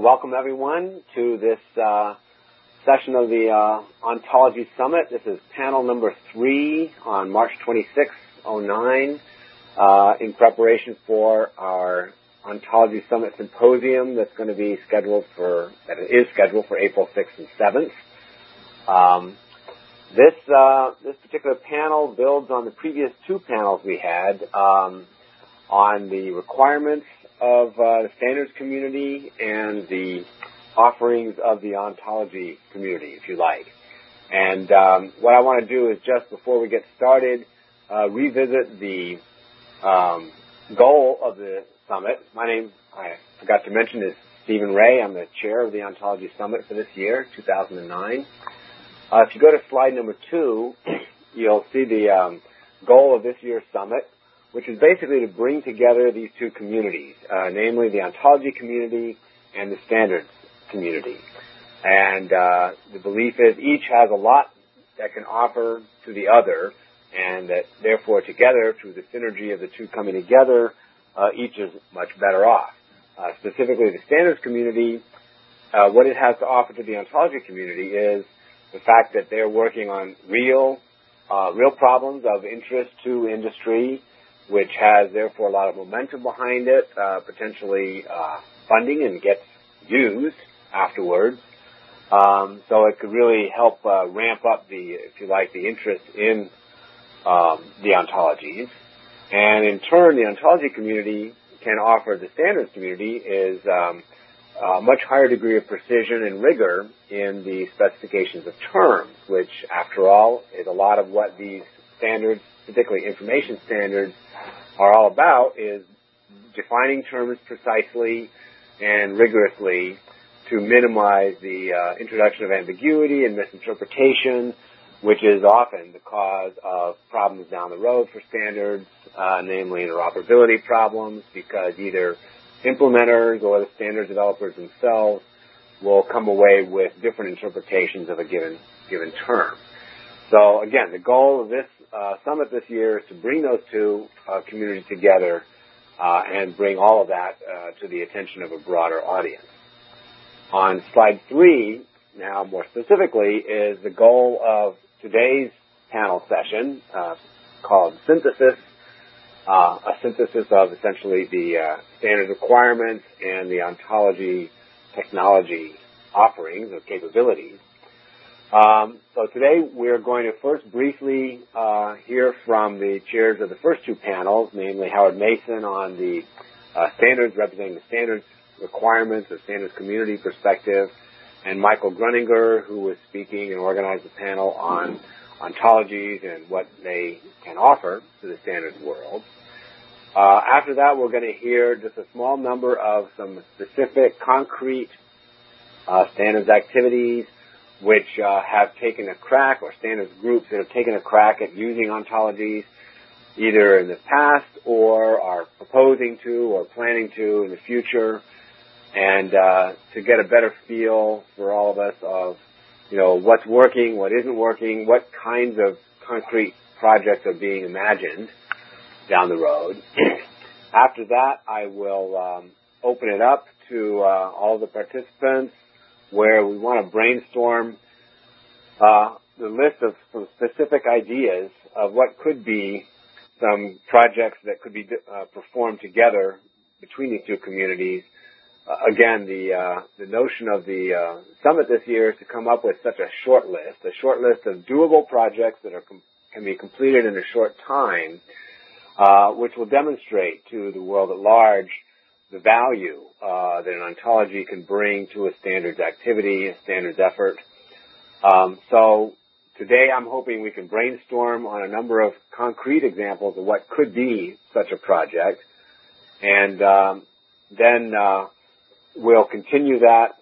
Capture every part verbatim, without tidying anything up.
Welcome, everyone, to this uh, session of the uh, Ontology Summit. This is panel number three on March twenty-sixth, oh nine, uh, in preparation for our Ontology Summit Symposium that's going to be scheduled for, that is scheduled for April sixth and seventh. Um, this, uh, this particular panel builds on the previous two panels we had um, on the requirements of uh, the standards community and the offerings of the ontology community, if you like. And um, what I want to do is just before we get started, uh, revisit the um, goal of the summit. My name, I forgot to mention, is Stephen Ray. I'm the chair of the Ontology Summit for this year, two thousand nine. Uh, if you go to slide number two, you'll see the um, goal of this year's summit, which is basically to bring together these two communities, uh, namely the ontology community and the standards community. And uh, the belief is each has a lot that can offer to the other, and that therefore together, through the synergy of the two coming together, uh, each is much better off. Uh, specifically, the standards community, uh, what it has to offer to the ontology community is the fact that they're working on real, uh, real problems of interest to industry, which has, therefore, a lot of momentum behind it, uh, potentially uh, funding and gets used afterwards. Um, so it could really help uh, ramp up the, if you like, the interest in um, the ontologies. And in turn, the ontology community can offer the standards community is um, a much higher degree of precision and rigor in the specifications of terms, which, after all, is a lot of what these standards, particularly information standards, are all about, is defining terms precisely and rigorously to minimize the uh, introduction of ambiguity and misinterpretation, which is often the cause of problems down the road for standards, uh, namely interoperability problems, because either implementers or the standard developers themselves will come away with different interpretations of a given given term. So again, the goal of this uh, summit this year is to bring those two uh, communities together uh, and bring all of that uh, to the attention of a broader audience. On slide three, now more specifically, is the goal of today's panel session uh, called Synthesis, uh, a synthesis of essentially the uh, standard requirements and the ontology technology offerings or capabilities. Um, so today we're going to first briefly uh, hear from the chairs of the first two panels, namely Howard Mason on the uh, standards, representing the standards requirements, the standards community perspective, and Michael Gruninger, who was speaking and organized the panel on ontologies and what they can offer to the standards world. Uh, after that, we're going to hear just a small number of some specific, concrete uh, standards activities which uh, have taken a crack, or standards groups that have taken a crack at using ontologies either in the past or are proposing to or planning to in the future, and uh, to get a better feel for all of us of, you know, what's working, what isn't working, what kinds of concrete projects are being imagined down the road. After that, I will um, open it up to uh, all the participants, where we want to brainstorm uh, the list of some specific ideas of what could be some projects that could be uh, performed together between these two communities. Uh, again, the uh, the notion of the uh, summit this year is to come up with such a short list, a short list of doable projects that are com- can be completed in a short time, uh, which will demonstrate to the world at large the value uh, that an ontology can bring to a standards activity, a standards effort. Um, so today I'm hoping we can brainstorm on a number of concrete examples of what could be such a project. And um, then uh, we'll continue that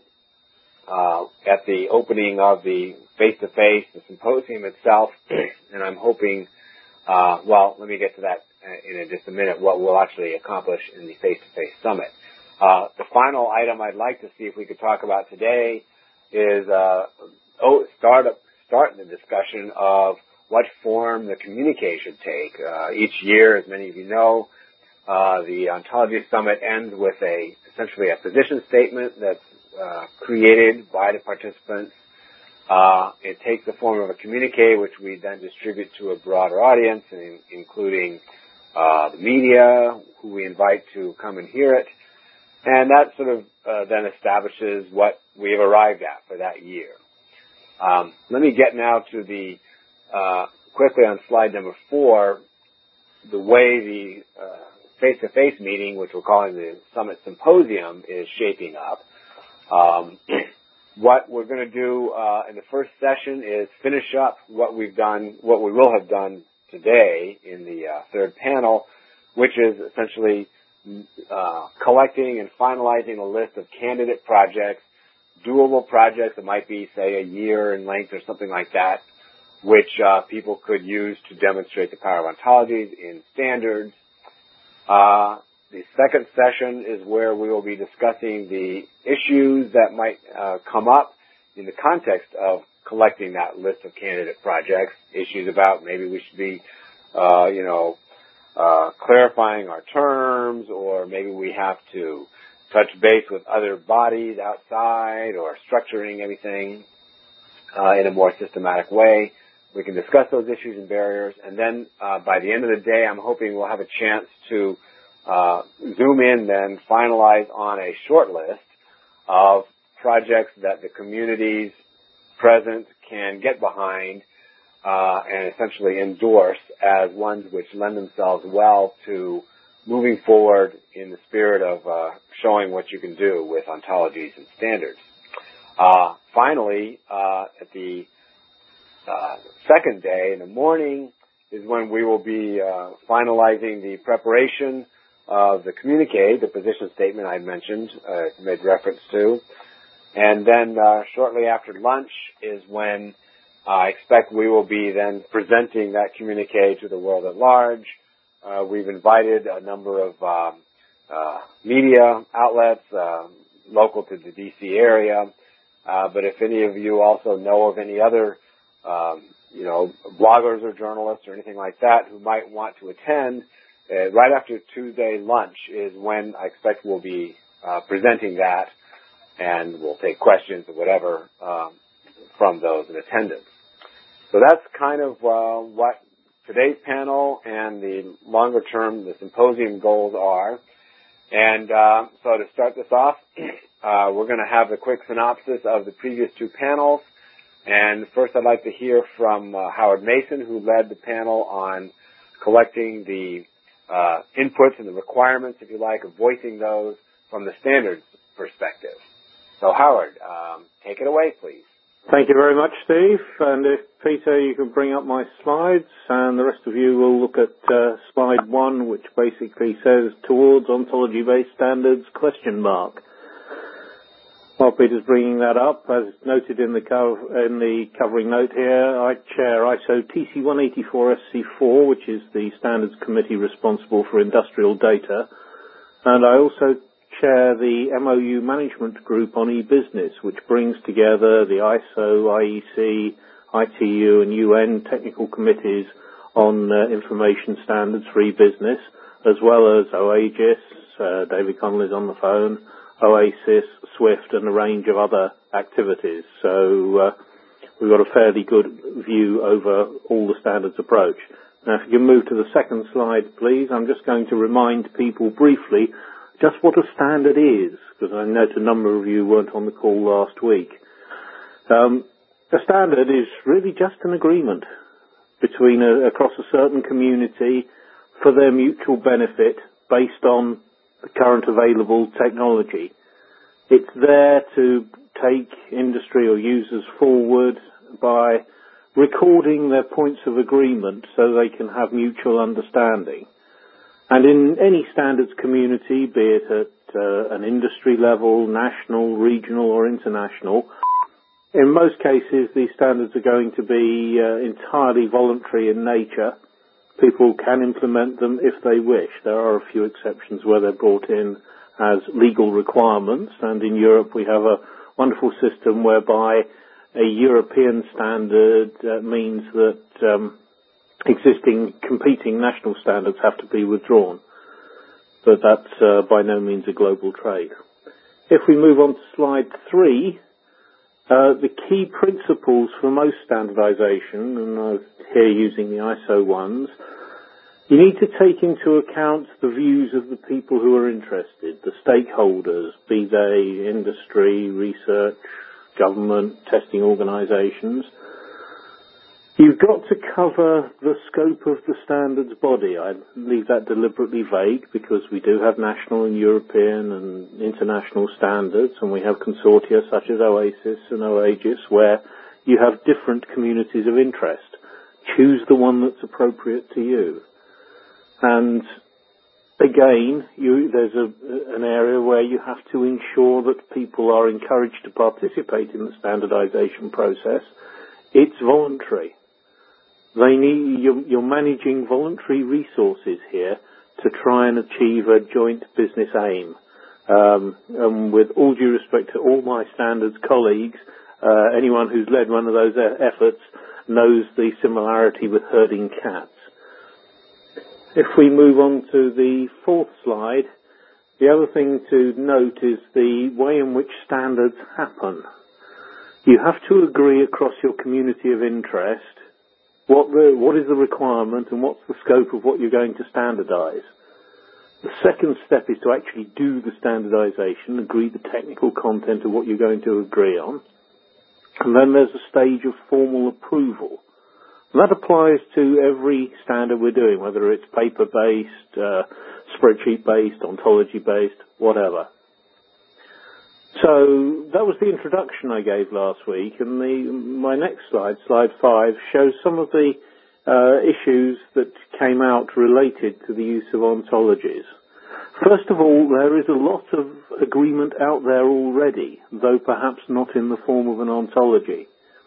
uh, at the opening of the face-to-face, the symposium itself. And I'm hoping, uh, well, let me get to that in just a minute, what we'll actually accomplish in the face-to-face summit. Uh, the final item I'd like to see if we could talk about today is uh, oh, start, up, start the discussion of what form the communique should take. Uh, each year, as many of you know, uh, the Ontology Summit ends with a essentially a position statement that's uh, created by the participants. Uh, it takes the form of a communique, which we then distribute to a broader audience, in, including uh, the media, who we invite to come and hear it. And that sort of uh, then establishes what we have arrived at for that year. Um, let me get now to the, uh, quickly on slide number four, the way the uh, face-to-face meeting, which we're calling the Summit Symposium, is shaping up. Um, what we're going to do uh, in the first session is finish up what we've done, what we will have done today in the uh, third panel, which is essentially uh, collecting and finalizing a list of candidate projects, doable projects that might be, say, a year in length or something like that, which uh, people could use to demonstrate the power of ontologies in standards. Uh, the second session is where we will be discussing the issues that might uh, come up in the context of collecting that list of candidate projects, issues about maybe we should be, uh, you know, uh, clarifying our terms, or maybe we have to touch base with other bodies outside, or structuring everything uh, in a more systematic way. We can discuss those issues and barriers, and then uh, by the end of the day, I'm hoping we'll have a chance to uh, zoom in, then finalize on a short list of projects that the communities present can get behind uh, and essentially endorse as ones which lend themselves well to moving forward in the spirit of uh, showing what you can do with ontologies and standards. Uh, finally, uh, at the uh, second day in the morning is when we will be uh, finalizing the preparation of the communique, the position statement I mentioned, uh, made reference to. And then uh, shortly after lunch is when I expect we will be then presenting that communique to the world at large. Uh, we've invited a number of um, uh, media outlets uh, local to the D C area. Uh, but if any of you also know of any other, um, you know, bloggers or journalists or anything like that who might want to attend, uh, right after Tuesday lunch is when I expect we'll be uh, presenting that, and we'll take questions or whatever um, from those in attendance. So that's kind of uh, what today's panel and the longer term, the symposium goals are. And uh, so to start this off, uh, we're going to have a quick synopsis of the previous two panels. And first I'd like to hear from uh, Howard Mason, who led the panel on collecting the uh, inputs and the requirements, if you like, of voicing those from the standards perspective. So Howard, um, take it away, please. Thank you very much, Steve. And if Peter, you can bring up my slides, and the rest of you will look at uh, slide one, which basically says towards ontology-based standards, question mark. While Peter's bringing that up, as noted in the, co- in the covering note here, I chair I S O T C one eighty-four S C four, which is the standards committee responsible for industrial data, and I also chair the M O U management group on e-business, which brings together the I S O, I E C, I T U and U N technical committees on uh, information standards for e-business, as well as OAGIS, uh, David Connelly's on the phone, OASIS, SWIFT, and a range of other activities. So uh, we've got a fairly good view over all the standards approach. Now, if you can move to the second slide, please. I'm just going to remind people briefly just what a standard is, because I note a number of you weren't on the call last week. Um, a standard is really just an agreement between a, across a certain community for their mutual benefit based on the current available technology. It's there to take industry or users forward by recording their points of agreement so they can have mutual understanding. And in any standards community, be it at uh, an industry level, national, regional or international, in most cases these standards are going to be uh, entirely voluntary in nature. People can implement them if they wish. There are a few exceptions where they're brought in as legal requirements, and in Europe we have a wonderful system whereby a European standard uh, means that um, existing competing national standards have to be withdrawn. But that's uh, by no means a global trade. If we move on to slide three, uh, the key principles for most standardization, and I'm here using the I S O ones, you need to take into account the views of the people who are interested, the stakeholders, be they industry, research, government, testing organizations. You've got to cover the scope of the standards body. I leave that deliberately vague because we do have national and European and international standards, and we have consortia such as OASIS and OAGIS where you have different communities of interest. Choose the one that's appropriate to you. And again, you, there's a, an area where you have to ensure that people are encouraged to participate in the standardization process. It's voluntary. They need, you're, you're managing voluntary resources here to try and achieve a joint business aim. Um, and with all due respect to all my standards colleagues, uh, anyone who's led one of those efforts knows the similarity with herding cats. If we move on to the fourth slide, the other thing to note is the way in which standards happen. You have to agree across your community of interest what, the, what is the requirement and what's the scope of what you're going to standardize. The second step is to actually do the standardization, agree the technical content of what you're going to agree on. And then there's a stage of formal approval. And that applies to every standard we're doing, whether it's paper-based, uh, spreadsheet-based, ontology-based, whatever. So that was the introduction I gave last week, and the, my next slide, slide five, shows some of the uh, issues that came out related to the use of ontologies. First of all, there is a lot of agreement out there already, though perhaps not in the form of an ontology.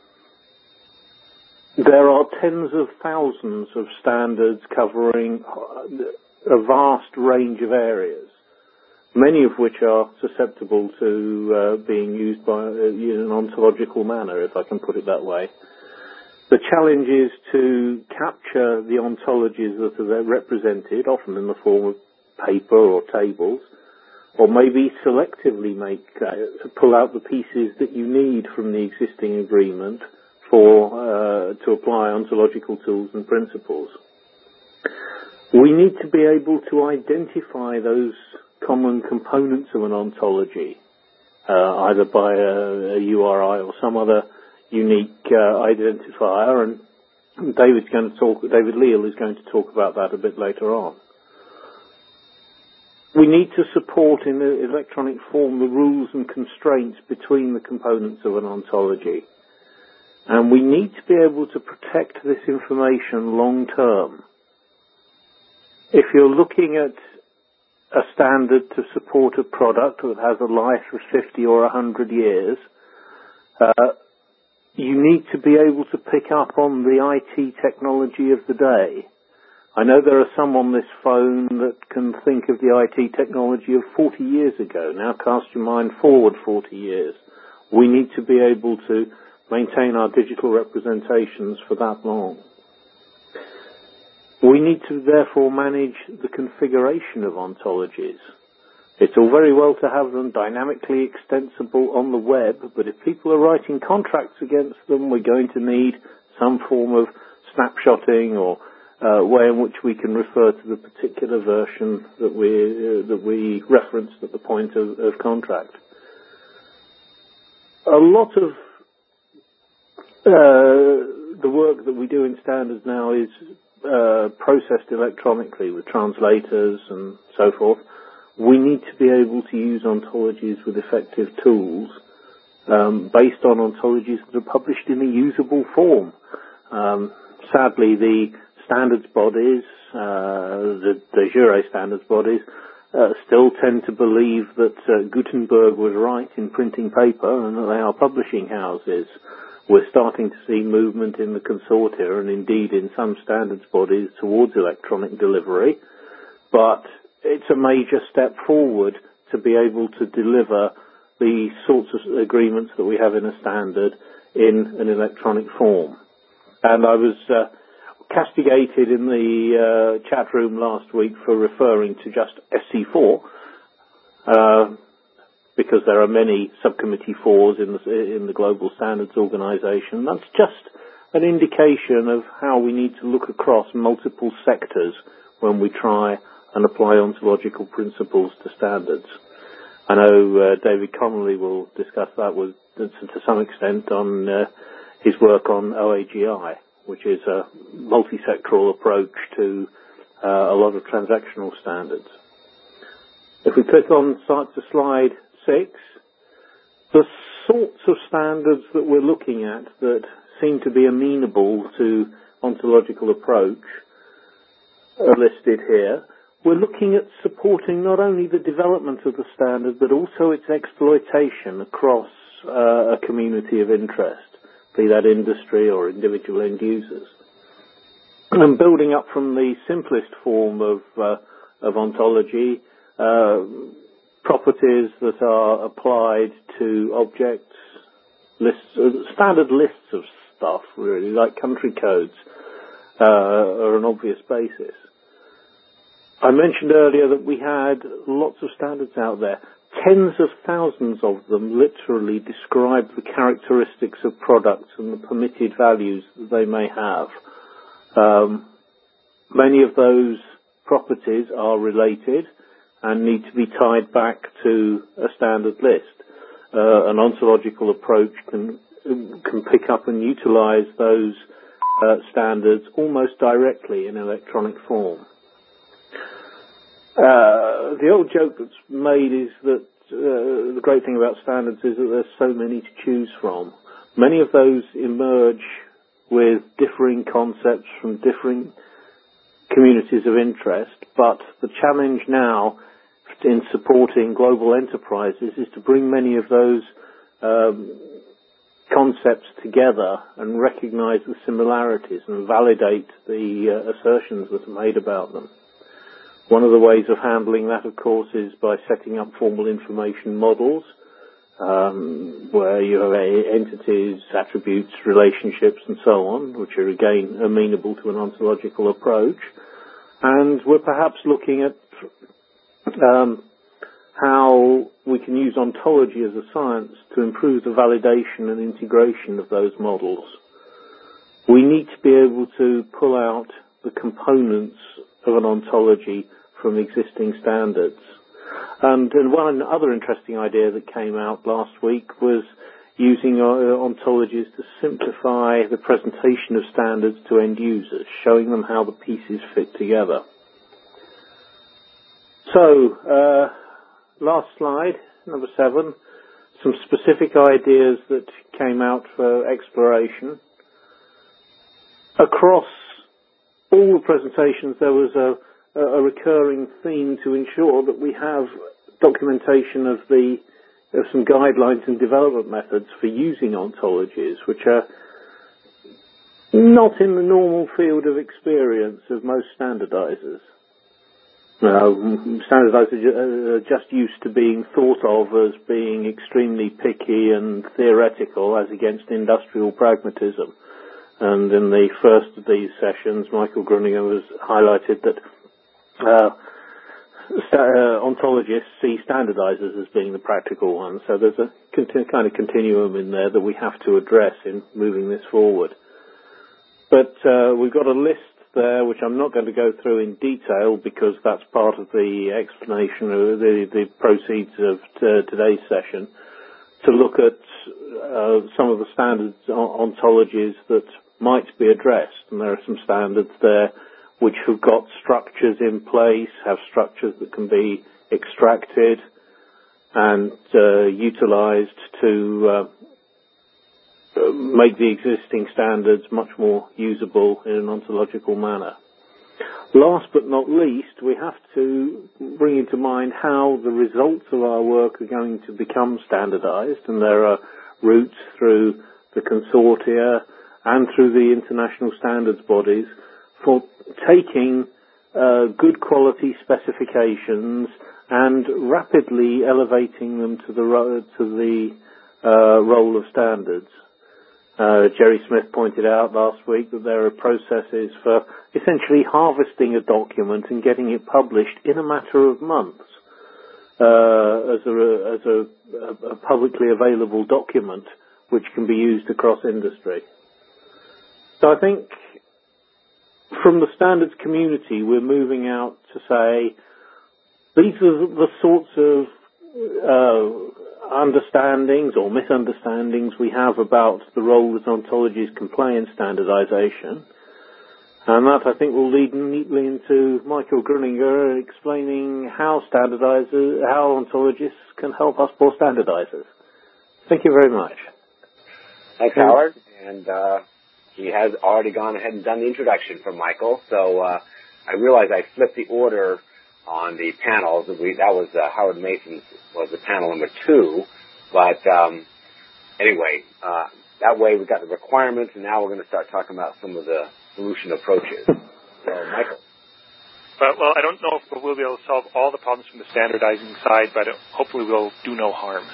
There are tens of thousands of standards covering a vast range of areas, many of which are susceptible to uh, being used by, uh, in an ontological manner, if I can put it that way. The challenge is to capture the ontologies that are represented, often in the form of paper or tables, or maybe selectively make uh, pull out the pieces that you need from the existing agreement for uh, to apply ontological tools and principles. We need to be able to identify those common components of an ontology, uh, either by a, a U R I or some other unique uh, identifier, and David's going to talk. David Leal is going to talk about that a bit later on. We need to support in the electronic form the rules and constraints between the components of an ontology. And we need to be able to protect this information long term. If you're looking at a standard to support a product that has a life of fifty or one hundred years, uh, you need to be able to pick up on the I T technology of the day. I know there are some on this phone that can think of the I T technology of forty years ago. Now cast your mind forward forty years. We need to be able to maintain our digital representations for that long. We need to therefore manage the configuration of ontologies. It's all very well to have them dynamically extensible on the web, but if people are writing contracts against them, we're going to need some form of snapshotting or uh, way in which we can refer to the particular version that we uh, that we referenced at the point of, of contract. A lot of uh, the work that we do in standards now is uh, processed electronically with translators and so forth. We need to be able to use ontologies with effective tools um, based on ontologies that are published in a usable form. Um, sadly, the standards bodies, uh, the de jure standards bodies, uh, still tend to believe that uh, Gutenberg was right in printing paper and that they are publishing houses. We're starting to see movement in the consortia and indeed in some standards bodies towards electronic delivery, but it's a major step forward to be able to deliver the sorts of agreements that we have in a standard in an electronic form. And I was uh, castigated in the uh, chat room last week for referring to just S C four. Uh, because there are many subcommittee fours in the, in the Global Standards Organization. That's just an indication of how we need to look across multiple sectors when we try and apply ontological principles to standards. I know uh, David Connolly will discuss that with, to some extent on uh, his work on O A G I, which is a multi-sectoral approach to uh, a lot of transactional standards. If we click on to slide six, the sorts of standards that we're looking at that seem to be amenable to ontological approach are listed here. We're looking at supporting not only the development of the standard, but also its exploitation across uh, a community of interest, be that industry or individual end users. And building up from the simplest form of, uh, of ontology, uh, properties that are applied to objects, lists, uh, standard lists of stuff, really, like country codes, uh, are an obvious basis. I mentioned earlier that we had lots of standards out there. Tens of thousands of them literally describe the characteristics of products and the permitted values that they may have. Um, many of those properties are related and need to be tied back to a standard list. Uh, an ontological approach can can pick up and utilize those uh, standards almost directly in electronic form. Uh, the old joke that's made is that uh, the great thing about standards is that there's so many to choose from. Many of those emerge with differing concepts from differing communities of interest, but the challenge now in supporting global enterprises is to bring many of those um, concepts together and recognize the similarities and validate the uh, assertions that are made about them. One of the ways of handling that, of course, is by setting up formal information models, um, where you have entities, attributes, relationships, and so on, which are, again, amenable to an ontological approach. And we're perhaps looking at um, how we can use ontology as a science to improve the validation and integration of those models. We need to be able to pull out the components of an ontology from existing standards. And, and one other interesting idea that came out last week was using uh, ontologies to simplify the presentation of standards to end users, showing them how the pieces fit together. So, uh, last slide, number seven, some specific ideas that came out for exploration. Across all the presentations, there was a, a recurring theme to ensure that we have documentation of the of some guidelines and development methods for using ontologies, which are not in the normal field of experience of most standardizers. Now, standardizers are just used to being thought of as being extremely picky and theoretical as against industrial pragmatism. And in the first of these sessions, Michael Gruninger has highlighted that uh, st- uh, ontologists see standardizers as being the practical ones. So there's a conti- kind of continuum in there that we have to address in moving this forward. But uh, we've got a list there, which I'm not going to go through in detail because that's part of the explanation of the, the proceeds of t- today's session, to look at uh, some of the standards ontologies that might be addressed. And there are some standards there which have got structures in place, have structures that can be extracted and uh, utilized to uh, make the existing standards much more usable in an ontological manner. Last but not least, we have to bring into mind how the results of our work are going to become standardized, and there are routes through the consortia and through the international standards bodies for taking uh, good quality specifications and rapidly elevating them to the ro- to the uh, role of standards. Uh, Jerry Smith pointed out last week that there are processes for essentially harvesting a document and getting it published in a matter of months. uh, as, a, as a, a publicly available document which can be used across industry. So I think from the standards community, we're moving out to say these are the sorts of uh, understandings or misunderstandings we have about the role that ontologies can play in standardization. And that, I think, will lead neatly into Michael Gröninger explaining how standardizers, how ontologists can help us poor standardizers. Thank you very much. Thanks, Howard. And uh, he has already gone ahead and done the introduction for Michael. So uh, I realize I flipped the order on the panels. We, that was uh, Howard Mason's was the panel number two. But um, anyway, uh, that way we've got the requirements, and now we're going to start talking about some of the solution approaches. So, Michael. But, well, I don't know if we'll be able to solve all the problems from the standardizing side, but hopefully we'll do no harm.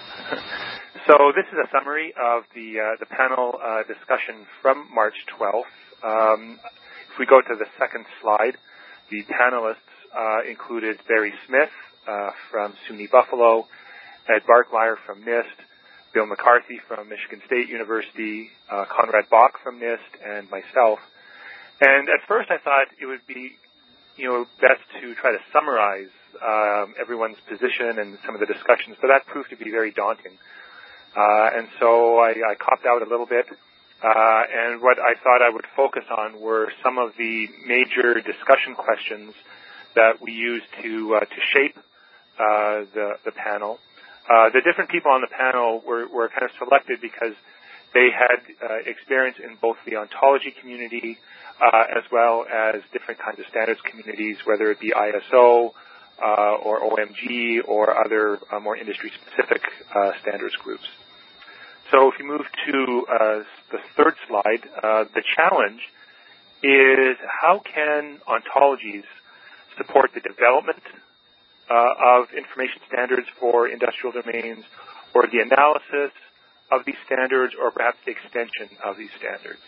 So this is a summary of the uh, the panel uh, discussion from March twelfth. Um, if we go to the second slide, the panelists uh, included Barry Smith uh, from SUNY Buffalo, Ed Barkmeyer from NIST, Bill McCarthy from Michigan State University, uh, Conrad Bach from NIST, and myself. And at first I thought it would be, you know, best to try to summarize um, everyone's position and some of the discussions, but that proved to be very daunting. Uh, and so I, I copped out a little bit, uh, and what I thought I would focus on were some of the major discussion questions that we used to uh, to shape uh, the, the panel. Uh, the different people on the panel were, were kind of selected because they had uh, experience in both the ontology community uh, as well as different kinds of standards communities, whether it be I S O uh, or O M G or other uh, more industry-specific uh, standards groups. So if you move to uh, the third slide, uh, the challenge is how can ontologies support the development uh, of information standards for industrial domains, or the analysis of these standards, or perhaps the extension of these standards.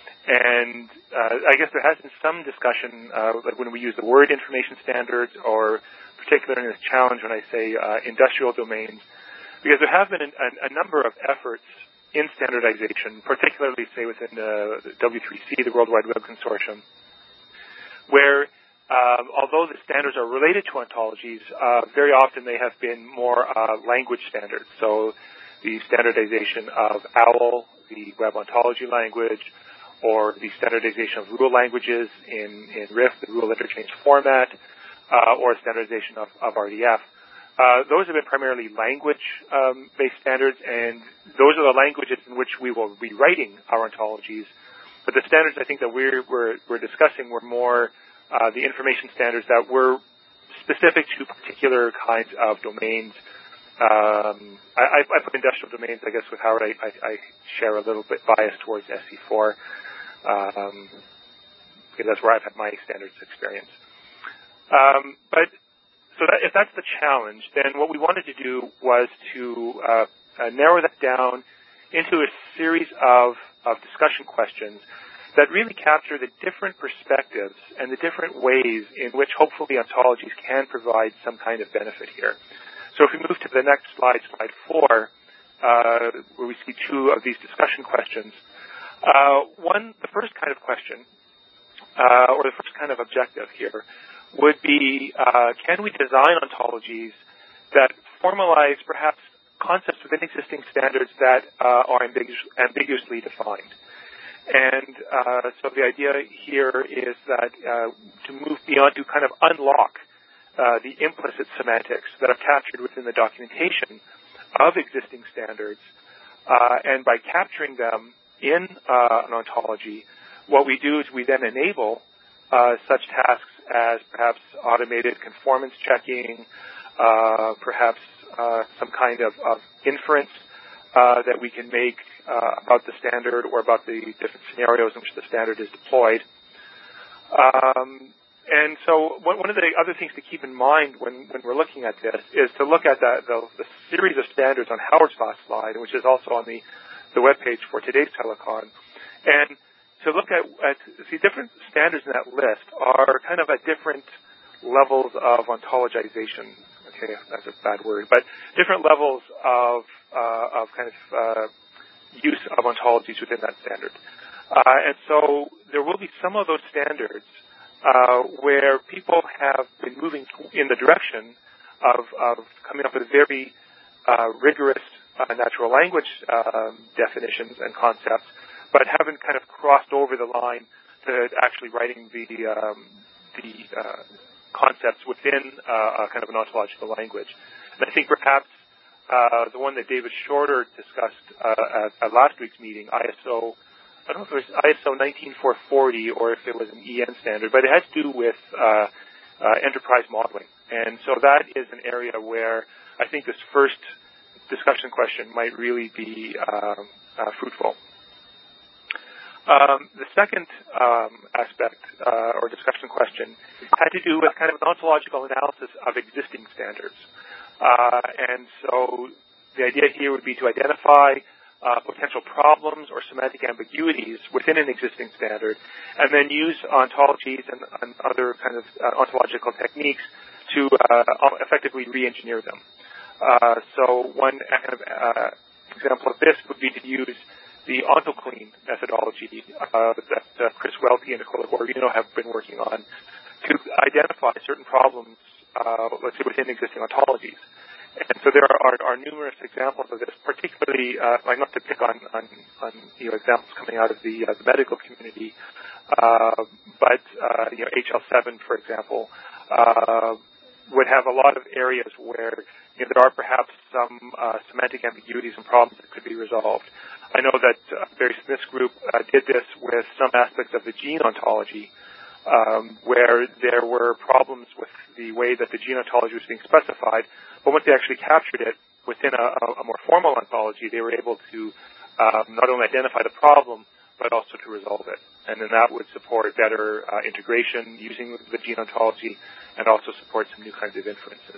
And uh, I guess there has been some discussion, uh, like when we use the word information standards, or particularly in this challenge when I say uh, industrial domains, because there have been a, a number of efforts in standardization, particularly, say, within the W three C, the World Wide Web Consortium, where um, although the standards are related to ontologies, uh, very often they have been more uh, language standards. So the standardization of OWL, the Web Ontology language, or the standardization of rule languages in, in R I F, the rule interchange format, uh, or standardization of, of R D F. Uh, those have been primarily language-based um, standards, and those are the languages in which we will be writing our ontologies. But the standards I think that we're, we're, we're discussing were more uh, the information standards that were specific to particular kinds of domains. Um, I, I put industrial domains, I guess, with Howard. I, I, I share a little bit bias towards S C four, um, because that's where I've had my standards experience. Um, but so that, if that's the challenge, then what we wanted to do was to uh, uh, narrow that down into a series of, of discussion questions that really capture the different perspectives and the different ways in which hopefully ontologies can provide some kind of benefit here. So if we move to the next slide, slide four, uh, where we see two of these discussion questions. Uh, one, the first kind of question, uh, or the first kind of objective here, would be, uh, can we design ontologies that formalize perhaps concepts within existing standards that uh, are ambigu- ambiguously defined? And uh, so the idea here is that uh, to move beyond, to kind of unlock Uh, the implicit semantics that are captured within the documentation of existing standards, uh, and by capturing them in uh, an ontology, what we do is we then enable uh, such tasks as perhaps automated conformance checking, uh, perhaps uh, some kind of, of inference uh, that we can make uh, about the standard or about the different scenarios in which the standard is deployed. Um, And so one of the other things to keep in mind when, when we're looking at this is to look at the, the, the series of standards on Howard's last slide, which is also on the, the webpage for today's telecon, and to look at, at see different standards in that list are kind of at different levels of ontologization. okay, that's a bad word, but different levels of uh, of kind of uh, use of ontologies within that standard. Uh, and so there will be some of those standards uh, where people have been moving in the direction of, of coming up with very uh, rigorous uh, natural language um, definitions and concepts, but haven't kind of crossed over the line to actually writing the um, the uh, concepts within uh, a kind of an ontological language. And I think perhaps uh, the one that David Shorter discussed uh, at, at last week's meeting, I S O, I don't know if it was I S O nineteen four forty or if it was an E N standard, but it has to do with uh, uh, enterprise modeling. And so that is an area where I think this first discussion question might really be uh, uh, fruitful. Um, the second um, aspect uh, or discussion question had to do with kind of an ontological analysis of existing standards. Uh, and so the idea here would be to identify uh, potential problems or semantic ambiguities within an existing standard, and then use ontologies and, and other kind of uh, ontological techniques to uh, effectively re-engineer them. Uh, so one kind of uh, example of this would be to use the OntoClean methodology uh, that uh, Chris Welty and Nicola Guarino have been working on to identify certain problems, uh, let's say, within existing ontologies. And so there are, are numerous examples of this, particularly, uh, like not to pick on, on, on you know, examples coming out of the, uh, the medical community, uh, but uh, you know, H L seven, for example, uh, would have a lot of areas where you know, there are perhaps some uh, semantic ambiguities and problems that could be resolved. I know that uh, Barry Smith's group uh, did this with some aspects of the gene ontology, um, where there were problems with the way that the gene ontology was being specified, but once they actually captured it within a, a more formal ontology, they were able to um, not only identify the problem, but also to resolve it. And then that would support better uh, integration using the gene ontology and also support some new kinds of inferences.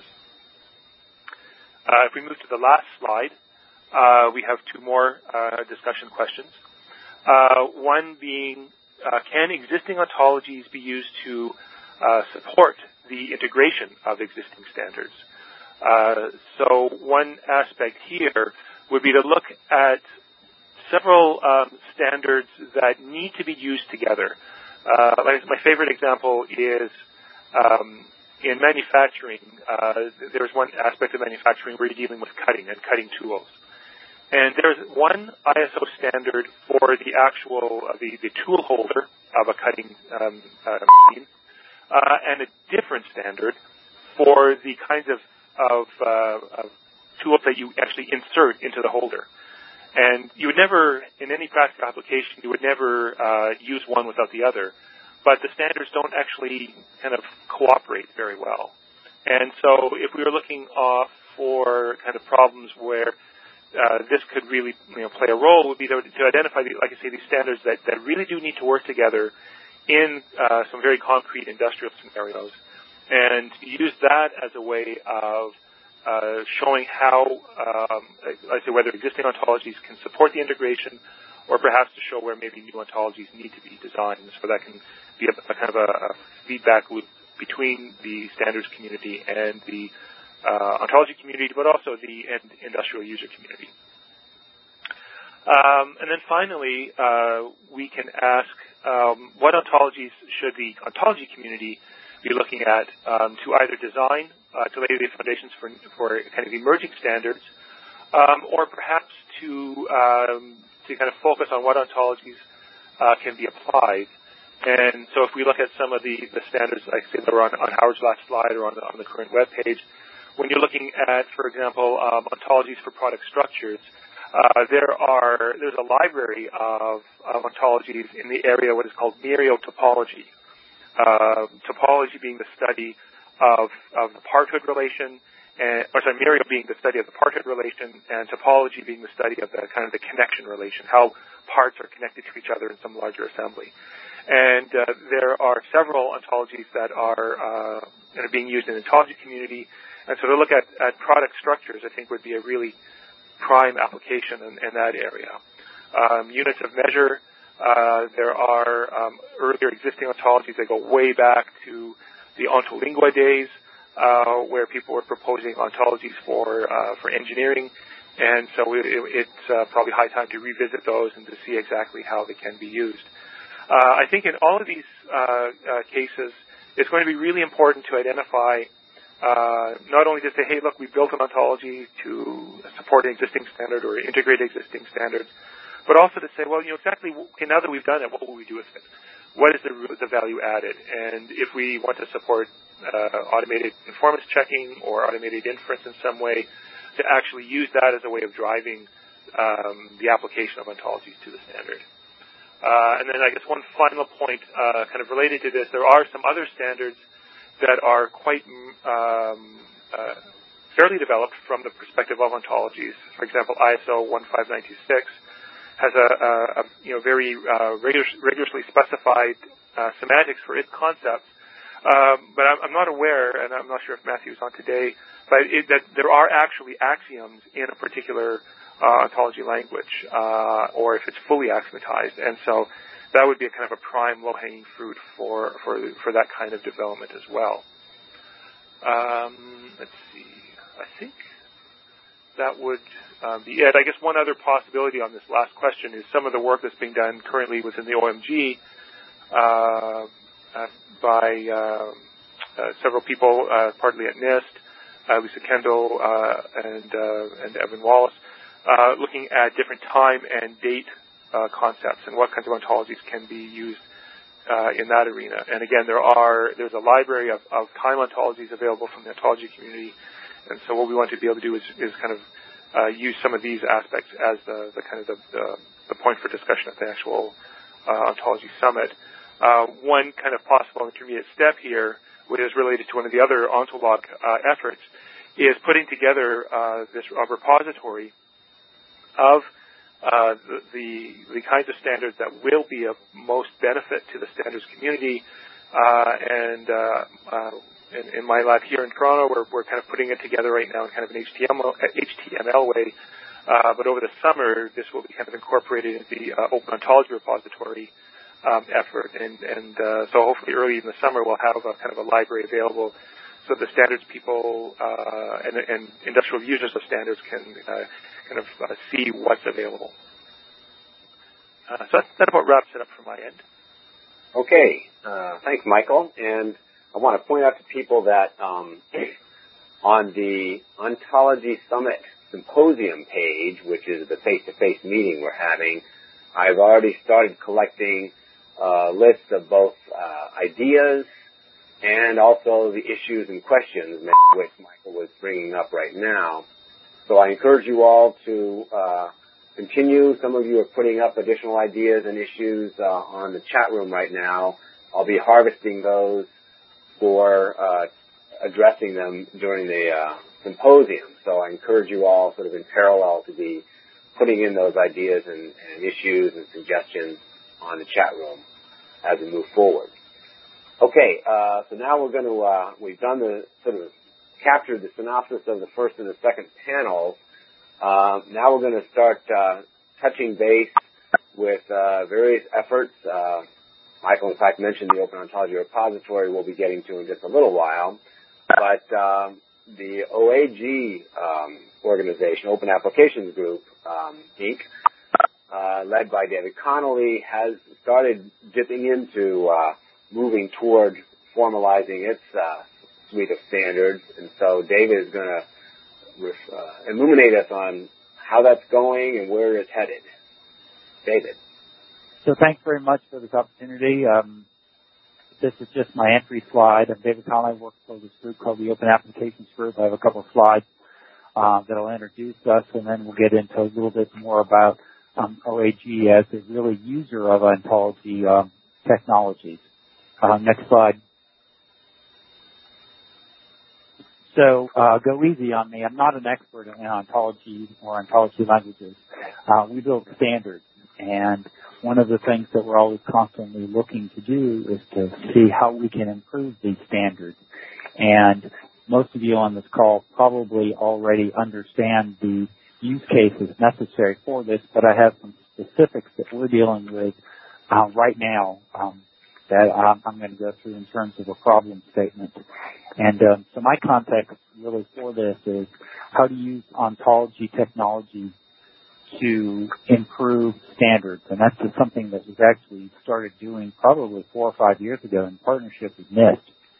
Uh, if we move to the last slide, uh, we have two more uh, discussion questions. Uh, one being, uh, can existing ontologies be used to uh, support the integration of existing standards? Uh, so one aspect here would be to look at several um, standards that need to be used together. Uh, like my favorite example is um, in manufacturing. Uh, there's one aspect of manufacturing where you're dealing with cutting and cutting tools. And there's one I S O standard for the actual, uh, the, the tool holder of a cutting um, uh, machine, uh, and a different standard for the kinds of, of, uh, of tools that you actually insert into the holder. And you would never, in any practical application, you would never uh, use one without the other. But the standards don't actually kind of cooperate very well. And so if we were looking uh, for kind of problems where uh, this could really you know, play a role, would be to, to identify, the, like I say, these standards that, that really do need to work together in uh, some very concrete industrial scenarios, and use that as a way of uh, showing how, um, I say, whether existing ontologies can support the integration, or perhaps to show where maybe new ontologies need to be designed. So that can be a, a kind of a, a feedback loop between the standards community and the uh, ontology community, but also the end industrial user community. Um, and then finally, uh, we can ask um, what ontologies should the ontology community be looking at um, to either design, uh, to lay the foundations for, for kind of emerging standards, um, or perhaps to um, to kind of focus on what ontologies uh, can be applied. And so if we look at some of the, the standards, like say that are on, on Howard's last slide or on the, on the current web page, when you're looking at, for example, um, ontologies for product structures, uh, there are there's a library of, of ontologies in the area what is called mereotopology. Uh, topology being the study of, of the parthood relation, and, or sorry, mereo being the study of the parthood relation, and topology being the study of the kind of the connection relation, how parts are connected to each other in some larger assembly. And uh, there are several ontologies that are uh, that are being used in the ontology community, and so to look at, at product structures, I think would be a really prime application in, in that area. Um, units of measure. Uh, there are um, earlier existing ontologies that go way back to the Ontolingua days, uh, where people were proposing ontologies for uh, for engineering, and so it, it, it's uh, probably high time to revisit those and to see exactly how they can be used. Uh, I think in all of these uh, uh, cases, it's going to be really important to identify uh, not only to say, hey, look, we built an ontology to support an existing standard or integrate existing standards, but also to say, well, you know, exactly, okay, now that we've done it, what will we do with it? What is the, the value added? And if we want to support uh, automated performance checking or automated inference in some way, to actually use that as a way of driving um, the application of ontologies to the standard. Uh, and then I guess one final point uh, kind of related to this, there are some other standards that are quite um, uh, fairly developed from the perspective of ontologies. For example, I S O fifteen ninety-six has a, a, a you know very uh, rigor- rigorously specified uh, semantics for its concepts. Um, but I'm, I'm not aware, and I'm not sure if Matthew's on today, but it, that there are actually axioms in a particular uh, ontology language, uh, or if it's fully axiomatized, and so that would be a kind of a prime low-hanging fruit for for for that kind of development as well. Um, let's see. I think that would um, be it. I guess one other possibility on this last question is some of the work that's being done currently within the O M G uh, uh, by uh, uh, several people, uh, partly at NIST, uh, Lisa Kendall uh, and uh, and Evan Wallace, uh, looking at different time and date uh, concepts and what kinds of ontologies can be used uh, in that arena. And again, there are there's a library of, of time ontologies available from the ontology community. And so what we want to be able to do is, is kind of uh, use some of these aspects as the, the kind of the, the, the point for discussion at the actual uh, ontology summit. Uh, one kind of possible intermediate step here, which is related to one of the other ontolog uh, efforts, is putting together uh, this uh, repository of uh, the, the the kinds of standards that will be of most benefit to the standards community. Uh, and uh, uh, in, in my lab here in Toronto, we're, we're kind of putting it together right now in kind of an H T M L, H T M L way. Uh, but over the summer, this will be kind of incorporated into the uh, Open Ontology Repository um, effort. And, and uh, so hopefully early in the summer, we'll have a kind of a library available so the standards people uh, and, and industrial users of standards can uh, kind of uh, see what's available. Uh, so that, that about wraps it up from my end. Okay. Uh, thanks, Michael. And I want to point out to people that um, on the Ontology Summit Symposium page, which is the face-to-face meeting we're having, I've already started collecting uh, lists of both uh, ideas and also the issues and questions, which Michael was bringing up right now. So I encourage you all to uh, continue. Some of you are putting up additional ideas and issues uh, on the chat room right now. I'll be harvesting those for uh, addressing them during the uh, symposium. So I encourage you all sort of in parallel to be putting in those ideas and, and issues and suggestions on the chat room as we move forward. Okay, uh, so now we're going to, uh, we've done the, sort of captured the synopsis of the first and the second panels. Uh, now we're going to start uh, touching base with uh, various efforts. Uh, Michael, in fact, mentioned the Open Ontology Repository we'll be getting to in just a little while. But um, the O A G um, organization, Open Applications Group, um, Incorporated, uh, led by David Connolly, has started dipping into uh, moving toward formalizing its uh, suite of standards. And so David is going to uh, illuminate us on how that's going and where it's headed. David. So thanks very much for this opportunity. Um, this is just my entry slide. I'm David Connolly. I work for this group called the Open Applications Group. I have a couple of slides uh, that will introduce us, and then we'll get into a little bit more about um, O A G as a really user of ontology um, technologies. Uh, next slide. So uh, go easy on me. I'm not an expert in ontology or ontology languages. Uh, we build standards, and one of the things that we're always constantly looking to do is to see how we can improve these standards. And most of you on this call probably already understand the use cases necessary for this, but I have some specifics that we're dealing with uh, right now um, that um, I'm going to go through in terms of a problem statement. And um, so my context really for this is how to use ontology technology to improve standards. And that's just something that we've actually started doing probably four or five years ago in partnership with NIST.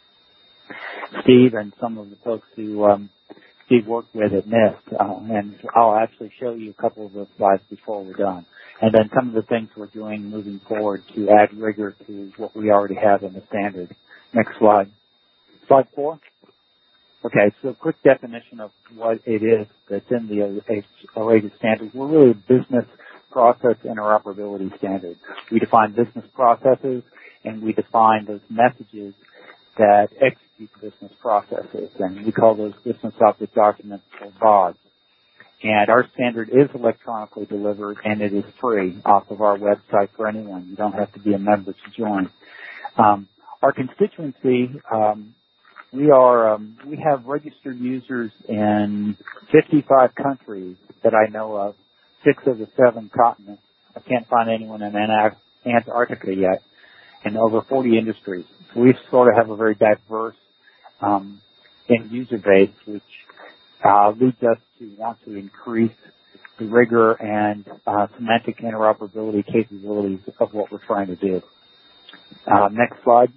Steve and some of the folks who um, Steve worked with at NIST, uh, and I'll actually show you a couple of those slides before we're done. And then some of the things we're doing moving forward to add rigor to what we already have in the standard. Next slide. Slide four. Okay, so a quick definition of what it is that's in the O A G standard. We're really a business process interoperability standard. We define business processes, and we define those messages that execute business processes, and we call those business object documents, or B O Ds. And our standard is electronically delivered, and it is free off of our website for anyone. You don't have to be a member to join. Um, our constituency, um, we are um, we have registered users in fifty-five countries that I know of, six of the seven continents. I can't find anyone in Antarctica yet, and over forty industries. So we sort of have a very diverse um, end user base, which uh, leads us to want to increase the rigor and uh, semantic interoperability capabilities of what we're trying to do. Uh, next slide.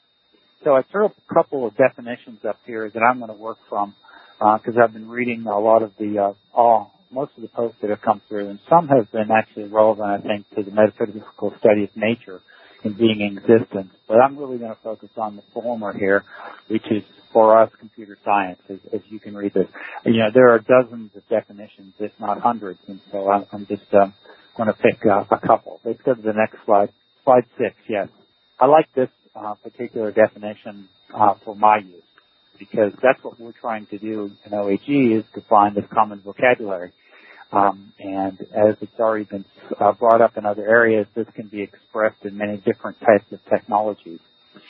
So I threw up a couple of definitions up here that I'm going to work from because uh, I've been reading a lot of the uh, all most of the posts that have come through, and some have been actually relevant, I think, to the metaphysical study of nature and being in existence. But I'm really going to focus on the former here, which is for us computer science, as, as you can read this. You know, there are dozens of definitions, if not hundreds, and so I'm, I'm just um, going to pick uh, a couple. Let's go to the next slide. Slide six, yes. I like this uh, particular definition uh, for my use, because that's what we're trying to do in O A G is to find this common vocabulary. Um, and as it's already been uh, brought up in other areas, this can be expressed in many different types of technologies.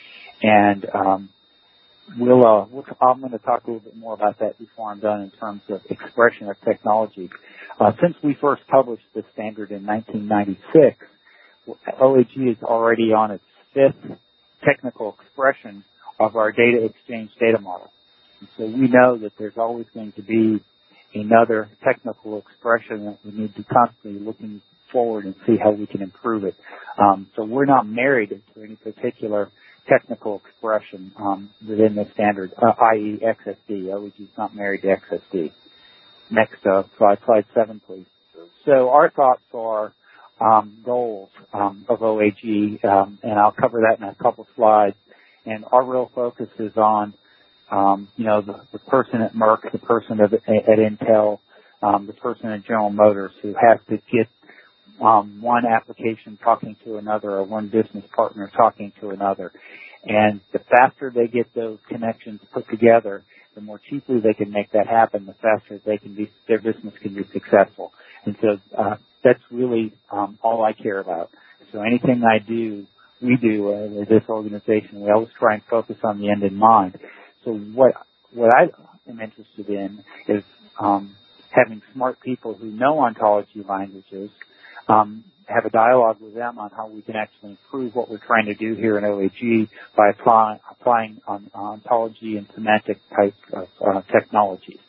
And um, we'll, uh, we'll, I'm going to talk a little bit more about that before I'm done in terms of expression of technology. Uh, since we first published this standard in nineteen ninety-six, O A G is already on its fifth technical expression of our data exchange data model. And so we know that there's always going to be another technical expression that we need to constantly looking forward and see how we can improve it. Um, so we're not married to any particular technical expression um, within the standard, uh, that is. X S D. O A G is not married to X S D. Next uh, slide, slide seven, please. So our thoughts are um, goals um, of O A G, um, and I'll cover that in a couple slides. And our real focus is on Um, you know, the, the person at Merck, the person at, at Intel, um, the person at General Motors who has to get um, one application talking to another or one business partner talking to another. And the faster they get those connections put together, the more cheaply they can make that happen, the faster they can be, their business can be successful. And so uh, that's really um, all I care about. So anything I do, we do uh, at this organization, we always try and focus on the end in mind. So what what I am interested in is um, having smart people who know ontology languages, um, have a dialogue with them on how we can actually improve what we're trying to do here in O A G by apply, applying on, ontology and semantic types of uh, technologies.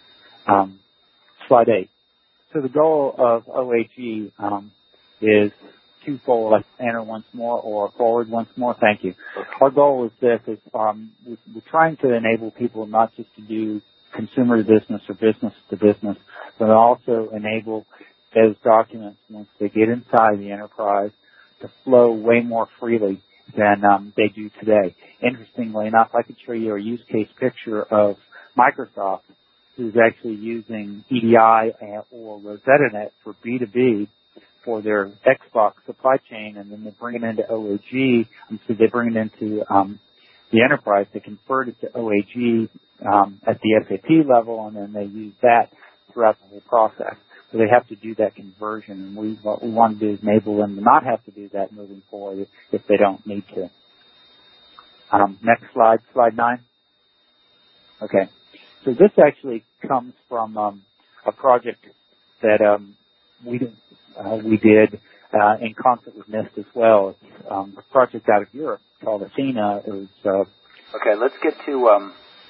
Um, slide eight. So the goal of O A G um, is twofold. Let's enter once more or forward once more. Thank you. Our goal is this: is um, we're trying to enable people not just to do consumer to business or business to business, but also enable those documents once they get inside the enterprise to flow way more freely than um, they do today. Interestingly enough, I could show you a use case picture of Microsoft, who's actually using E D I or Rosetta Net for B two B for their Xbox supply chain, and then they bring it into O A G, and so they bring it into um, the enterprise. They convert it to O A G um, at the S A P level, and then they use that throughout the whole process. So they have to do that conversion, and we, what we want to do is enable them to not have to do that moving forward if, if they don't need to. Um, next slide, slide nine. Okay. So this actually comes from um, a project that um, we did, uh, we did uh, in concert with NIST as well. It's um, a project out of Europe called Athena. It was uh, okay. Let's get to um,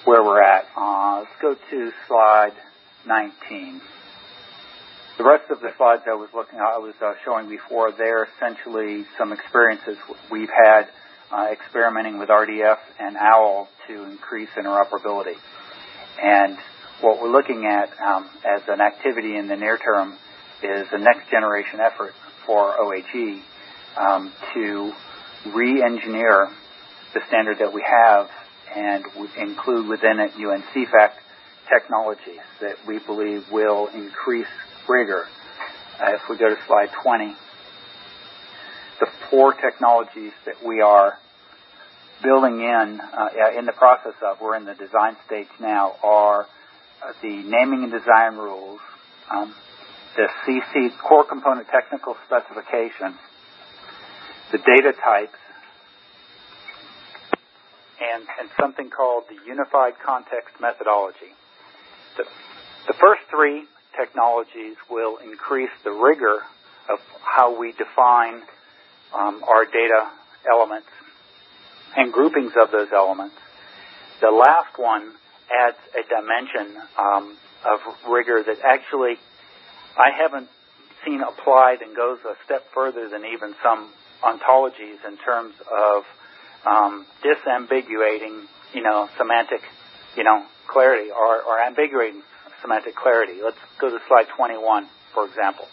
where we're at. Uh, let's go to slide nineteen. The rest of the slides I was looking at, I was uh, showing before, they're essentially some experiences we've had uh, experimenting with R D F and OWL to increase interoperability. And what we're looking at um, as an activity in the near term is a next generation effort for O A G um, to re-engineer the standard that we have and w- include within it U N C FACT technologies that we believe will increase rigor. Uh, if we go to slide twenty, the four technologies that we are building in, uh, in the process of, we're in the design stage now, are uh, the naming and design rules, um, the C C core component technical specification, the data types, and, and something called the unified context methodology. The, the first three technologies will increase the rigor of how we define um, our data elements and groupings of those elements. The last one adds a dimension um, of rigor that actually I haven't seen applied and goes a step further than even some ontologies in terms of um, disambiguating, you know, semantic, you know, clarity or, or ambiguating semantic clarity. Let's go to slide twenty-one, for example.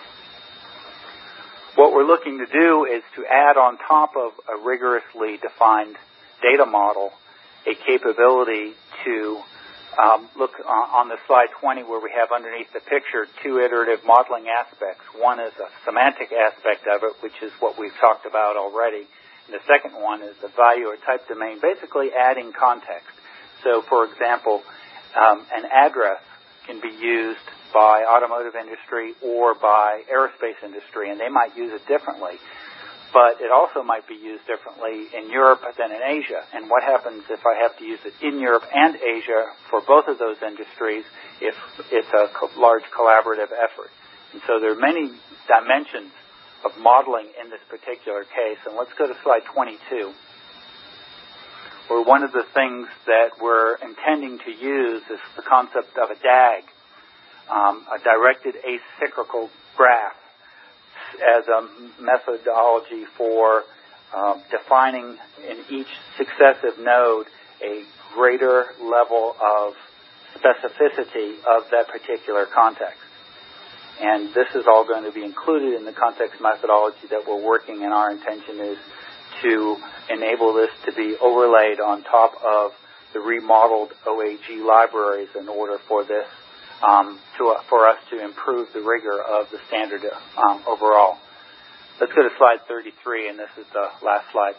What we're looking to do is to add on top of a rigorously defined data model a capability to um, look on the slide twenty where we have underneath the picture two iterative modeling aspects. One is a semantic aspect of it, which is what we've talked about already. And the second one is the value or type domain, basically adding context. So, for example, um, an address can be used by automotive industry or by aerospace industry, and they might use it differently. But it also might be used differently in Europe than in Asia. And what happens if I have to use it in Europe and Asia for both of those industries if it's a co- large collaborative effort? And so there are many dimensions of modeling in this particular case. And let's go to slide twenty-two, where one of the things that we're intending to use is the concept of a D A G, um, a directed acyclical graph, as a methodology for um, defining in each successive node a greater level of specificity of that particular context. And this is all going to be included in the context methodology that we're working, and our intention is to enable this to be overlaid on top of the remodeled O A G libraries in order for this um, to, uh, for us to improve the rigor of the standard um, overall. Let's go to slide thirty-three, and this is the last slide.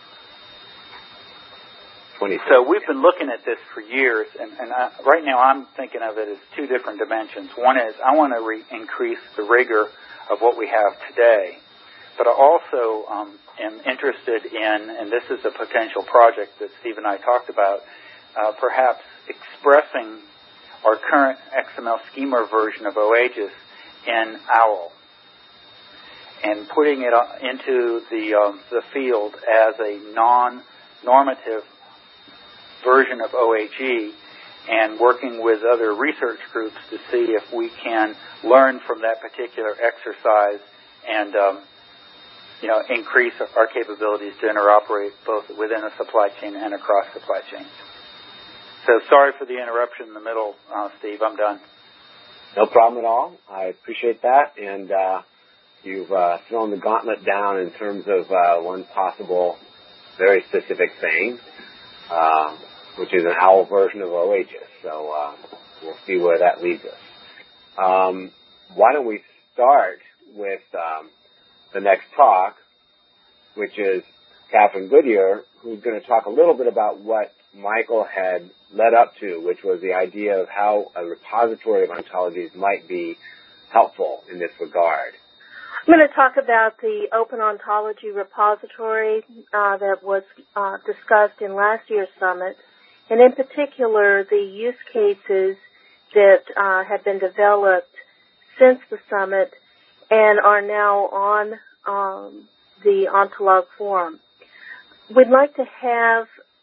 So we've been looking at this for years, and, and I, right now I'm thinking of it as two different dimensions. One is I want to re- increase the rigor of what we have today, but I also um, am interested in, and this is a potential project that Steve and I talked about, uh, perhaps expressing our current X M L schema version of OAGIS in OWL and putting it into the um, the field as a non-normative version of O A G, and working with other research groups to see if we can learn from that particular exercise and um, you know, increase our capabilities to interoperate both within a supply chain and across supply chains. So sorry for the interruption in the middle, uh, Steve. I'm done. No problem at all. I appreciate that, and uh, you've uh, thrown the gauntlet down in terms of uh, one possible very specific thing, uh, which is an OWL version of OAGIS. So uh, we'll see where that leads us. Um, why don't we start with um, the next talk, which is Catherine Goodyear, who's going to talk a little bit about what Michael had led up to, which was the idea of how a repository of ontologies might be helpful in this regard. I'm going to talk about the Open Ontology Repository uh, that was uh, discussed in last year's summit, and in particular the use cases that uh, have been developed since the summit and are now on um, the Ontolog forum. We'd like to have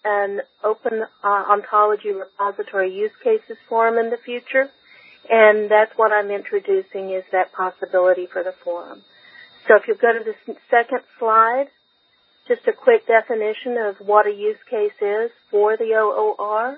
an open uh, ontology repository use cases forum in the future, and that's what I'm introducing is that possibility for the forum. So if you go to the second slide, just a quick definition of what a use case is for the O O R.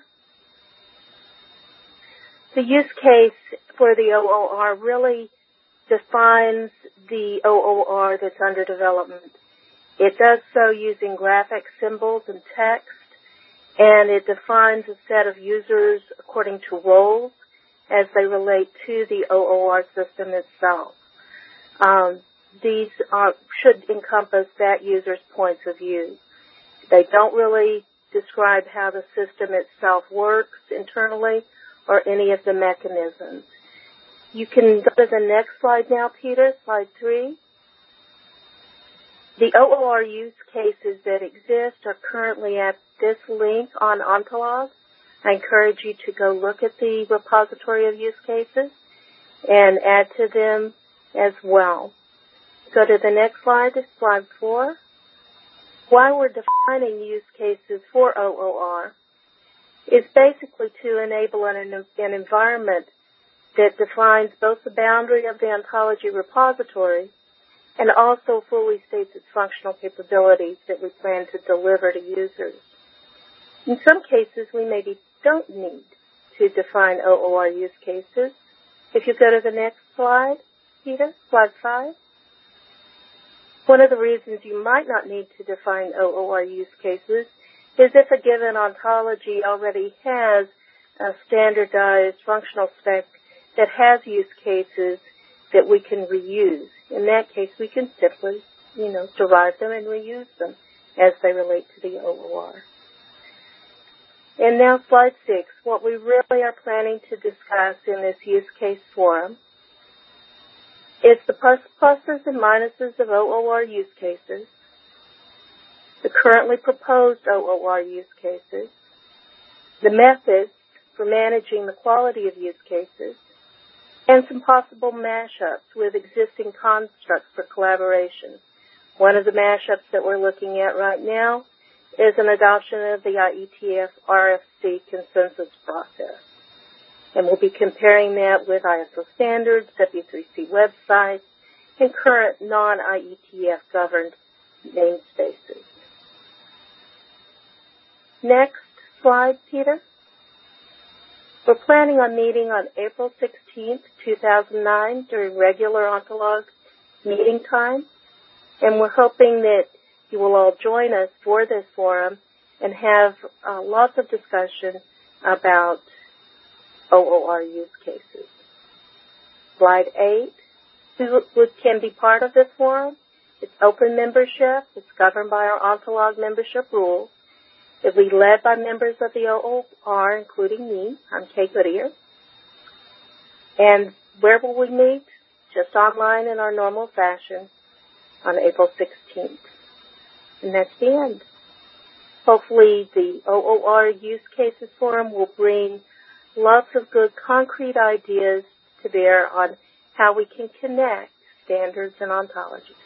The use case for the O O R really defines the O O R that's under development. It does so using graphic symbols and text, and it defines a set of users according to roles as they relate to the O O R system itself. Um, these are, should encompass that user's points of view. They don't really describe how the system itself works internally or any of the mechanisms. You can go to the next slide now, Peter, slide three. The O O R use cases that exist are currently at this link on Ontolog. I encourage you to go look at the repository of use cases and add to them as well. Go to the next slide, slide four. Why we're defining use cases for O O R is basically to enable an, an environment that defines both the boundary of the ontology repository and also fully states its functional capabilities that we plan to deliver to users. In some cases, we maybe don't need to define O O R use cases. If you go to the next slide, Peter, slide five. One of the reasons you might not need to define O O R use cases is if a given ontology already has a standardized functional spec that has use cases that we can reuse. In that case, we can simply, you know, derive them and reuse them as they relate to the O O R. And now slide six, what we really are planning to discuss in this use case forum is the pluses and minuses of O O R use cases, the currently proposed O O R use cases, the methods for managing the quality of use cases, and some possible mashups with existing constructs for collaboration. One of the mashups that we're looking at right now is an adoption of the I E T F R F C consensus process. And we'll be comparing that with I S O standards, W three C websites, and current non-I E T F governed namespaces. Next slide, Peter. We're planning on meeting on April sixteenth, two thousand nine during regular Ontolog meeting time, and we're hoping that you will all join us for this forum and have uh, lots of discussion about O O R use cases. Slide eight, who can be part of this forum? It's open membership. It's governed by our Ontolog membership rules. It'll be led by members of the O O R, including me. I'm Kay Goodyear. And where will we meet? Just online in our normal fashion on April sixteenth. And that's the end. Hopefully the O O R use cases forum will bring lots of good concrete ideas to bear on how we can connect standards and ontologies.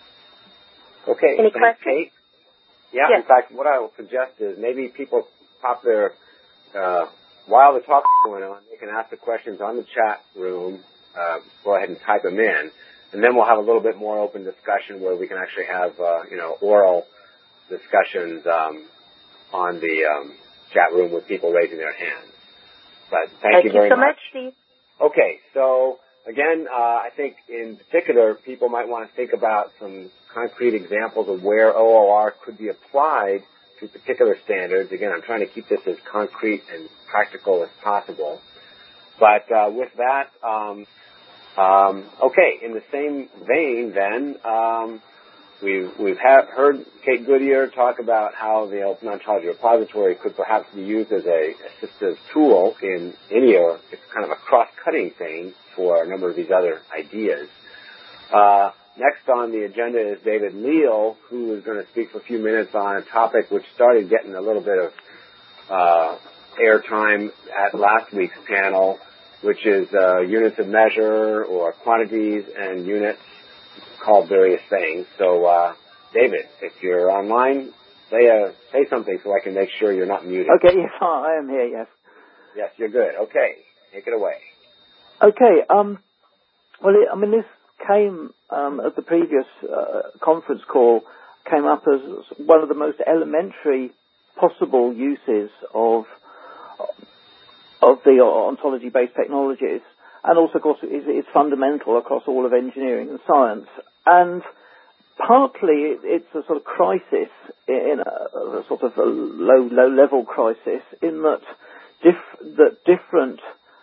Okay. Any thanks, questions? Kate. Yeah, yes. In fact, what I will suggest is maybe people pop their, uh, while the talk is going on, they can ask the questions on the chat room, uh, go ahead and type them in, and then we'll have a little bit more open discussion where we can actually have, uh, you know, oral discussions um, on the um, chat room with people raising their hands. But thank, thank you very you so much. much, Steve. Okay, so again, uh, I think in particular, people might want to think about some concrete examples of where O O R could be applied to particular standards. Again, I'm trying to keep this as concrete and practical as possible. But uh, with that, um, um, okay, in the same vein then, um, we've, we've ha- heard Kate Goodyear talk about how the Open Ontology Repository could perhaps be used as a assistive tool in any, or it's kind of a cross-cutting thing for a number of these other ideas. Uh, next on the agenda is David Leal, who is going to speak for a few minutes on a topic which started getting a little bit of uh, airtime at last week's panel, which is uh, units of measure or quantities and units called various things. So, uh, David, if you're online, say uh, say something so I can make sure you're not muted. Okay, yes, I am here, yes. Yes, you're good. Okay, take it away. Okay, um, well, it, I mean, this came um, at the previous uh, conference call, came up as one of the most elementary possible uses of of the ontology-based technologies, and also, of course, is, is fundamental across all of engineering and science. And partly it's a sort of crisis, in a, a sort of a low, low-level crisis, in that, dif- that different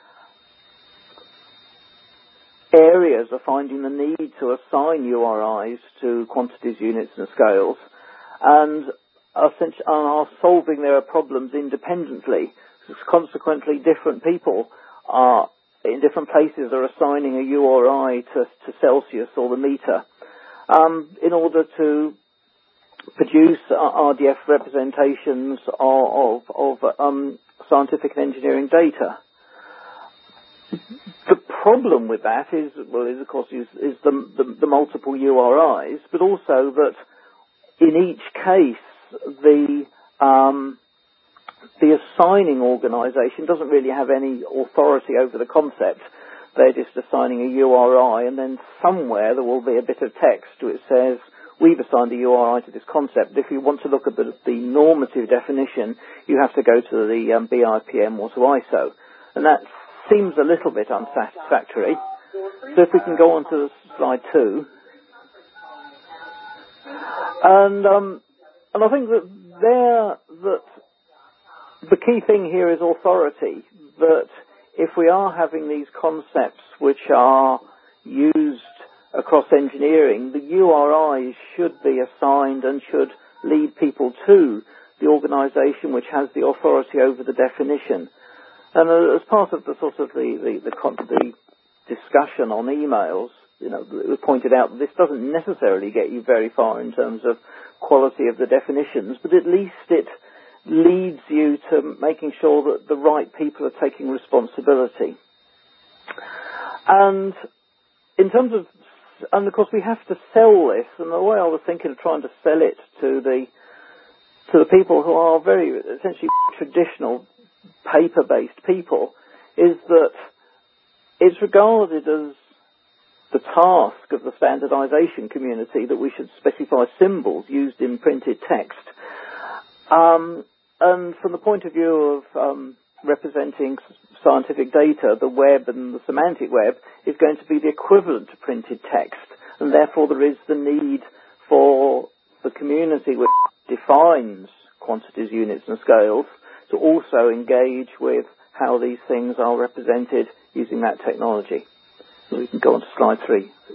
areas are finding the need to assign U R Is to quantities, units, and scales, and are, are solving their problems independently. Consequently, different people are in different places are assigning a U R I to, to Celsius or the meter um, in order to produce R D F representations of, of, of um, scientific and engineering data. The problem with that is, well, is of course, is, is the, the, the multiple U R Is, but also that in each case the um, the assigning organisation doesn't really have any authority over the concept. They're just assigning a U R I, and then somewhere there will be a bit of text which says, we've assigned a U R I to this concept. If you want to look at the, the normative definition, you have to go to the um, B I P M or to I S O. And that seems a little bit unsatisfactory. So if we can go on to slide two. And, um, and I think that there, that the key thing here is authority, that if we are having these concepts which are used across engineering, the U R Is should be assigned and should lead people to the organisation which has the authority over the definition. And as part of the sort of the, the, the, the discussion on emails, you know, it was pointed out that this doesn't necessarily get you very far in terms of quality of the definitions, but at least it leads you to making sure that the right people are taking responsibility. And in terms of, and of course we have to sell this, and the way I was thinking of trying to sell it to the, to the people who are very essentially traditional paper-based people, is that it's regarded as the task of the standardization community that we should specify symbols used in printed text. Um, and from the point of view of um, representing scientific data, the web and the semantic web is going to be the equivalent to printed text, and therefore there is the need for the community which defines quantities, units and scales to also engage with how these things are represented using that technology. So we can go on to slide three, please.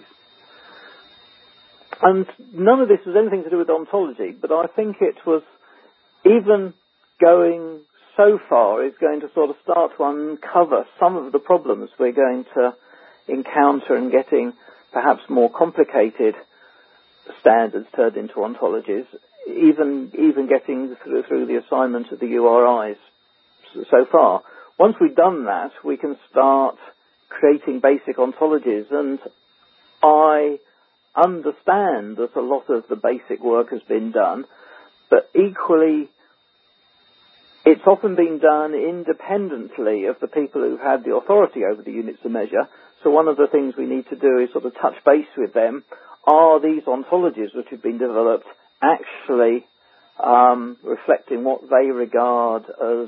And none of this has anything to do with ontology, but I think it was even going so far is going to sort of start to uncover some of the problems we're going to encounter in getting perhaps more complicated standards turned into ontologies, even even getting through, through the assignment of the U R Is so far. Once we've done that, we can start creating basic ontologies, and I understand that a lot of the basic work has been done, but equally it's often been done independently of the people who've had the authority over the units of measure. So one of the things we need to do is sort of touch base with them. Are these ontologies which have been developed actually um, reflecting what they regard as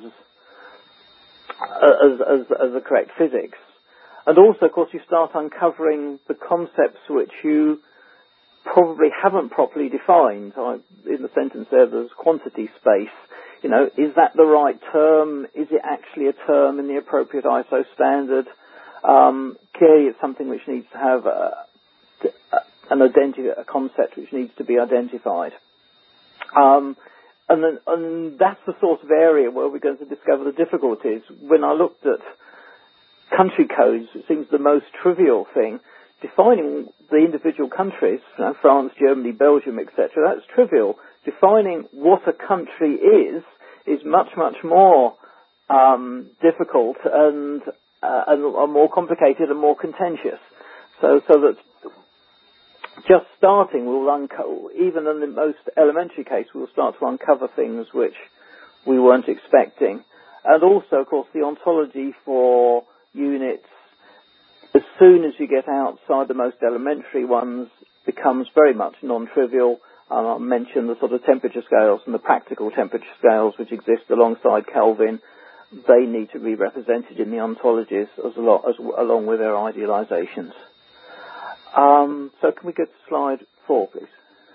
as, as as the correct physics? And also, of course, you start uncovering the concepts which you probably haven't properly defined. I, in the sentence there, there's quantity space. You know, is that the right term? Is it actually a term in the appropriate I S O standard? Um, clearly, it's something which needs to have a, an identi- a concept which needs to be identified. Um, and, then, and that's the sort of area where we're going to discover the difficulties. When I looked at country codes, it seems the most trivial thing. Defining the individual countries, you know, France, Germany, Belgium, et cetera, that's trivial. Defining what a country is is much, much more um, difficult and, uh, and more complicated and more contentious. So, so that just starting, we'll uncover, even in the most elementary case, we'll start to uncover things which we weren't expecting. And also, of course, the ontology for units, as soon as you get outside the most elementary ones, becomes very much non-trivial. Uh, I mentioned the sort of temperature scales and the practical temperature scales which exist alongside Kelvin. They need to be represented in the ontologies as, a lot, as along with their idealizations. Um, so can we go to slide four, please?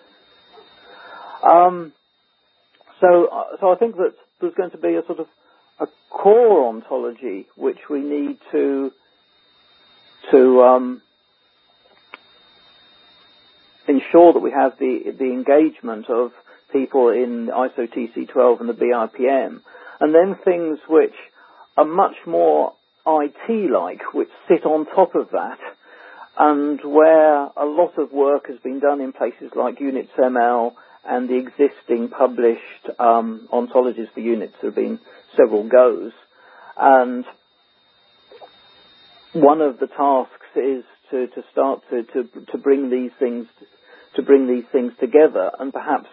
Um, so, uh, so I think that there's going to be a sort of a core ontology which we need to to um, ensure that we have the the engagement of people in I S O T C twelve and the B I P M, and then things which are much more I T-like, which sit on top of that, and where a lot of work has been done in places like UNITS-M-L and the existing published um, ontologies for units. There have been several goes, and one of the tasks is to, to start to, to to bring these things to bring these things together, and perhaps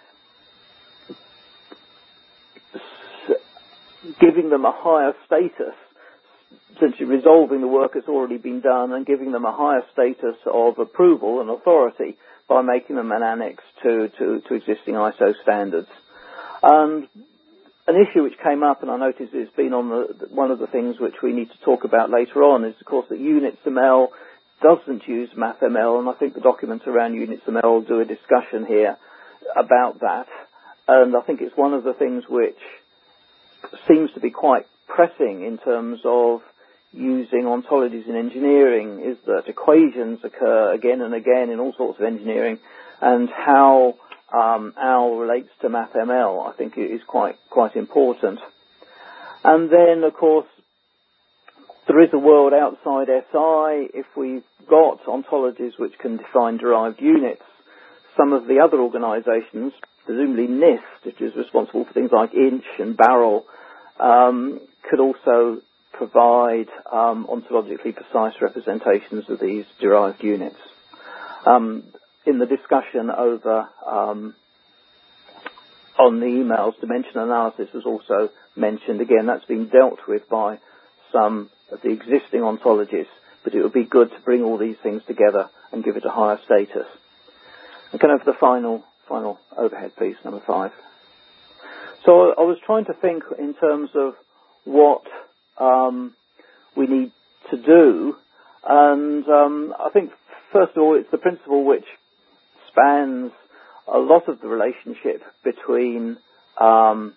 giving them a higher status, essentially resolving the work that's already been done and giving them a higher status of approval and authority by making them an annex to, to, to existing I S O standards. And an issue which came up, and I noticed it's been on the, one of the things which we need to talk about later on, is of course that UNITS-M-L doesn't use MathML, and I think the documents around UNITS-M-L do a discussion here about that. And I think it's one of the things which seems to be quite pressing in terms of using ontologies in engineering, is that equations occur again and again in all sorts of engineering, and how um, O W L relates to MathML, I think it is quite quite important. And then, of course, there is a world outside S I. If we've got ontologies which can define derived units, some of the other organisations, presumably NIST, which is responsible for things like inch and barrel, um, could also provide um, ontologically precise representations of these derived units. Um, in the discussion over um, on the emails, dimension analysis was also mentioned. Again, that's been dealt with by some of the existing ontologies, but it would be good to bring all these things together and give it a higher status. And can I have the final final overhead, please, number five. So I was trying to think in terms of what um, we need to do, and um, I think first of all it's the principle which spans a lot of the relationship between um,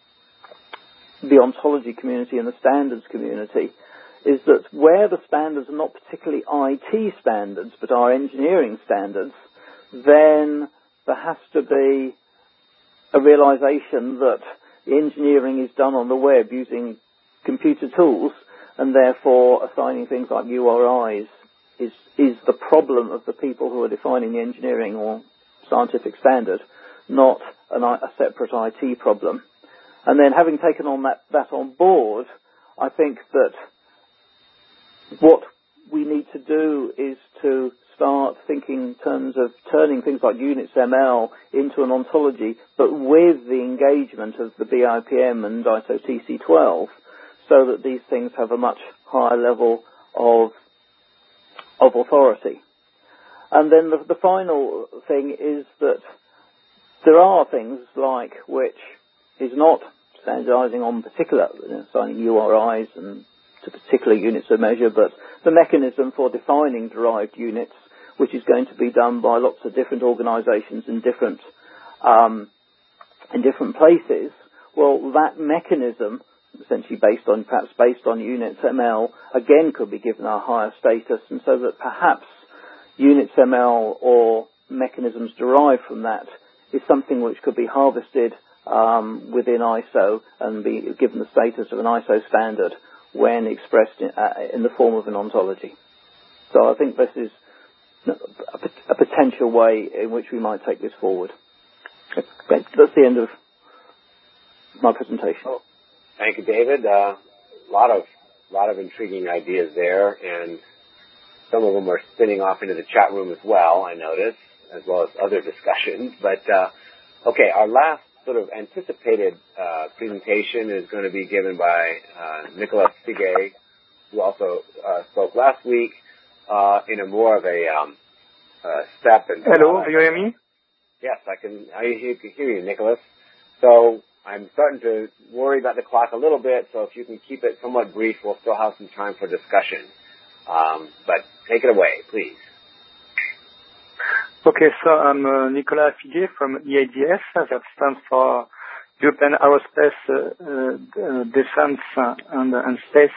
the ontology community and the standards community, is that where the standards are not particularly I T standards but are engineering standards, then there has to be a realization that the engineering is done on the web using computer tools, and therefore assigning things like U R Is is, is the problem of the people who are defining the engineering or scientific standard, not an, a separate I T problem. And then having taken on that, that on board, I think that what we need to do is to start thinking in terms of turning things like UNITS-M-L into an ontology, but with the engagement of the B I P M and I S O T C twelve, so that these things have a much higher level of of authority. And then the, the final thing is that there are things like which is not standardizing on particular, you know, assigning U R Is and to particular units of measure, but the mechanism for defining derived units, which is going to be done by lots of different organizations in different um, in different places. Well, that mechanism, essentially based on perhaps based on UNITS-M-L, again could be given a higher status, and so that perhaps UNITS-M-L or mechanisms derived from that is something which could be harvested um, within I S O and be given the status of an I S O standard when expressed in, uh, in the form of an ontology. So I think this is a, a potential way in which we might take this forward. Okay, that's the end of my presentation. Oh, thank you, David. A uh, lot of lot of intriguing ideas there, and some of them are spinning off into the chat room as well, I notice, as well as other discussions. But, uh, okay, our last sort of anticipated uh, presentation is going to be given by uh, Nicolas Figuet, who also uh, spoke last week uh, in a more of a um, uh, step. And Hello, uh, do you hear me? Yes, I can, I can hear you, Nicholas. So I'm starting to worry about the clock a little bit, so if you can keep it somewhat brief, we'll still have some time for discussion. Um, but take it away, please. Okay, so I'm uh, Nicolas Figuet from E A D S, that stands for European Aerospace uh, uh, Defense and, and Space.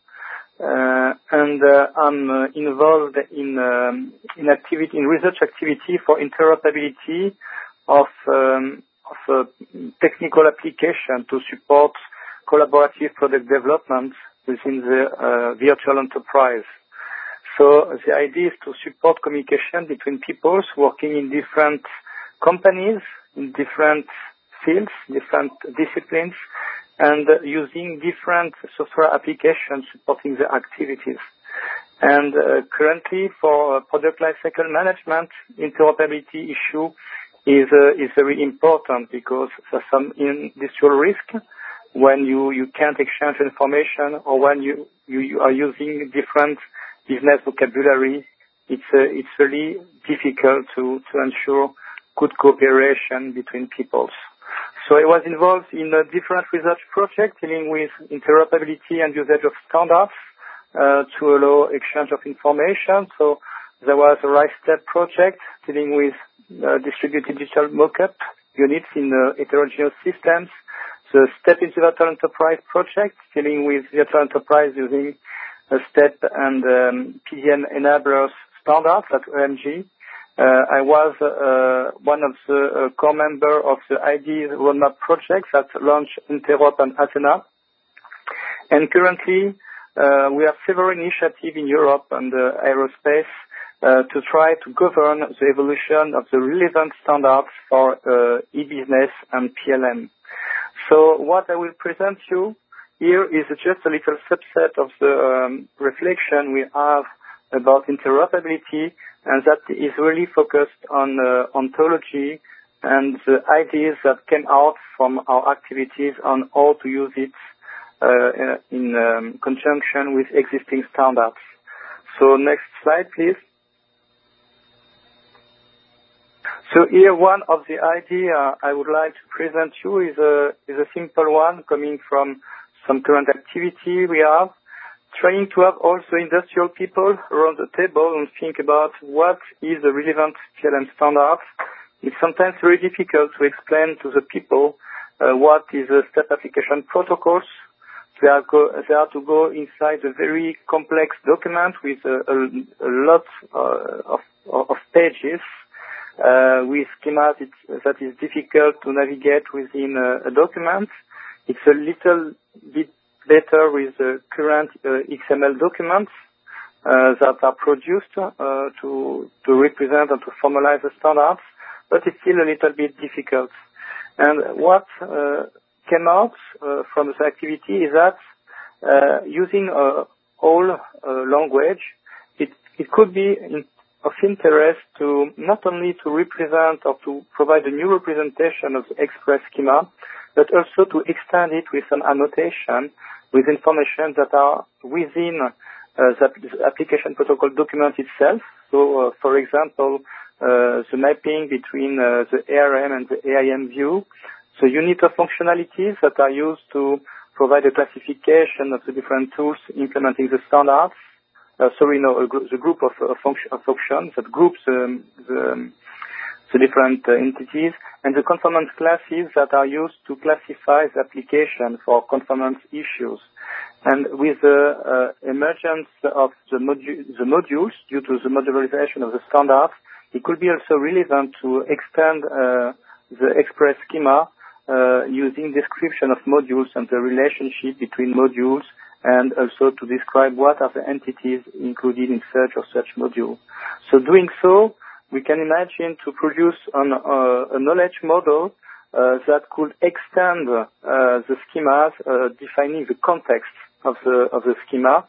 Uh, and uh, I'm uh, involved in um, in activity, in research activity for interoperability of um, of uh, technical application to support collaborative product development within the uh, virtual enterprise. So the idea is to support communication between people working in different companies, in different fields, different disciplines, and uh, using different software applications supporting the activities. And uh, currently, for uh, product lifecycle management, interoperability issue is uh, is very important because there's some industrial risk when you, you can't exchange information or when you, you, you are using different business vocabulary. It's uh, it's really difficult to, to ensure good cooperation between peoples. So I was involved in a different research project dealing with interoperability and usage of standards uh, to allow exchange of information. So there was a RISE-STEP project dealing with uh, distributed digital mockup units in uh, heterogeneous systems. The STEP in the Virtual Enterprise project dealing with virtual enterprise using a STEP and um, P D M enablers standards at O M G. Uh, I was uh, one of the uh, core members of the I D roadmap project that launched Interop and Athena. And currently, uh, we have several initiatives in Europe and uh, aerospace uh, to try to govern the evolution of the relevant standards for uh, e-business and P L M. So what I will present you here is just a little subset of the um, reflection we have about interoperability, and that is really focused on uh, ontology and the ideas that came out from our activities on how to use it uh, in um, conjunction with existing standards. So next slide, please. So here, one of the ideas I would like to present you is a is a simple one coming from some current activity we have, trying to have also industrial people around the table and think about what is the relevant P L M standard. It's sometimes very difficult to explain to the people uh, what is a STEP application protocols. They are, go, they are to go inside a very complex document with a, a, a lot uh, of, of pages. Uh, with schemas it's, that is difficult to navigate within a, a document. It's a little bit better with the current uh, X M L documents uh, that are produced uh, to to represent and to formalize the standards, but it's still a little bit difficult. And what uh, came out uh, from this activity is that uh, using a whole uh, language, it it could be in of interest to not only to represent or to provide a new representation of the express schema, but also to extend it with an annotation with information that are within uh, the application protocol document itself. So, uh, for example, uh, the mapping between uh, the A R M and the A I M view, the unit of functionalities that are used to provide a classification of the different tools implementing the standards. Uh, sorry, no, a gr- the group of, uh, func- of functions that groups um, the, um, the different uh, entities, and the conformance classes that are used to classify the application for conformance issues. And with the uh, emergence of the, modu- the modules due to the modularization of the standards, it could be also relevant to extend uh, the express schema uh, using description of modules and the relationship between modules, and also to describe what are the entities included in such or such module. So doing so, we can imagine to produce an, uh, a knowledge model uh, that could extend uh, the schemas, uh, defining the context of the of the schema,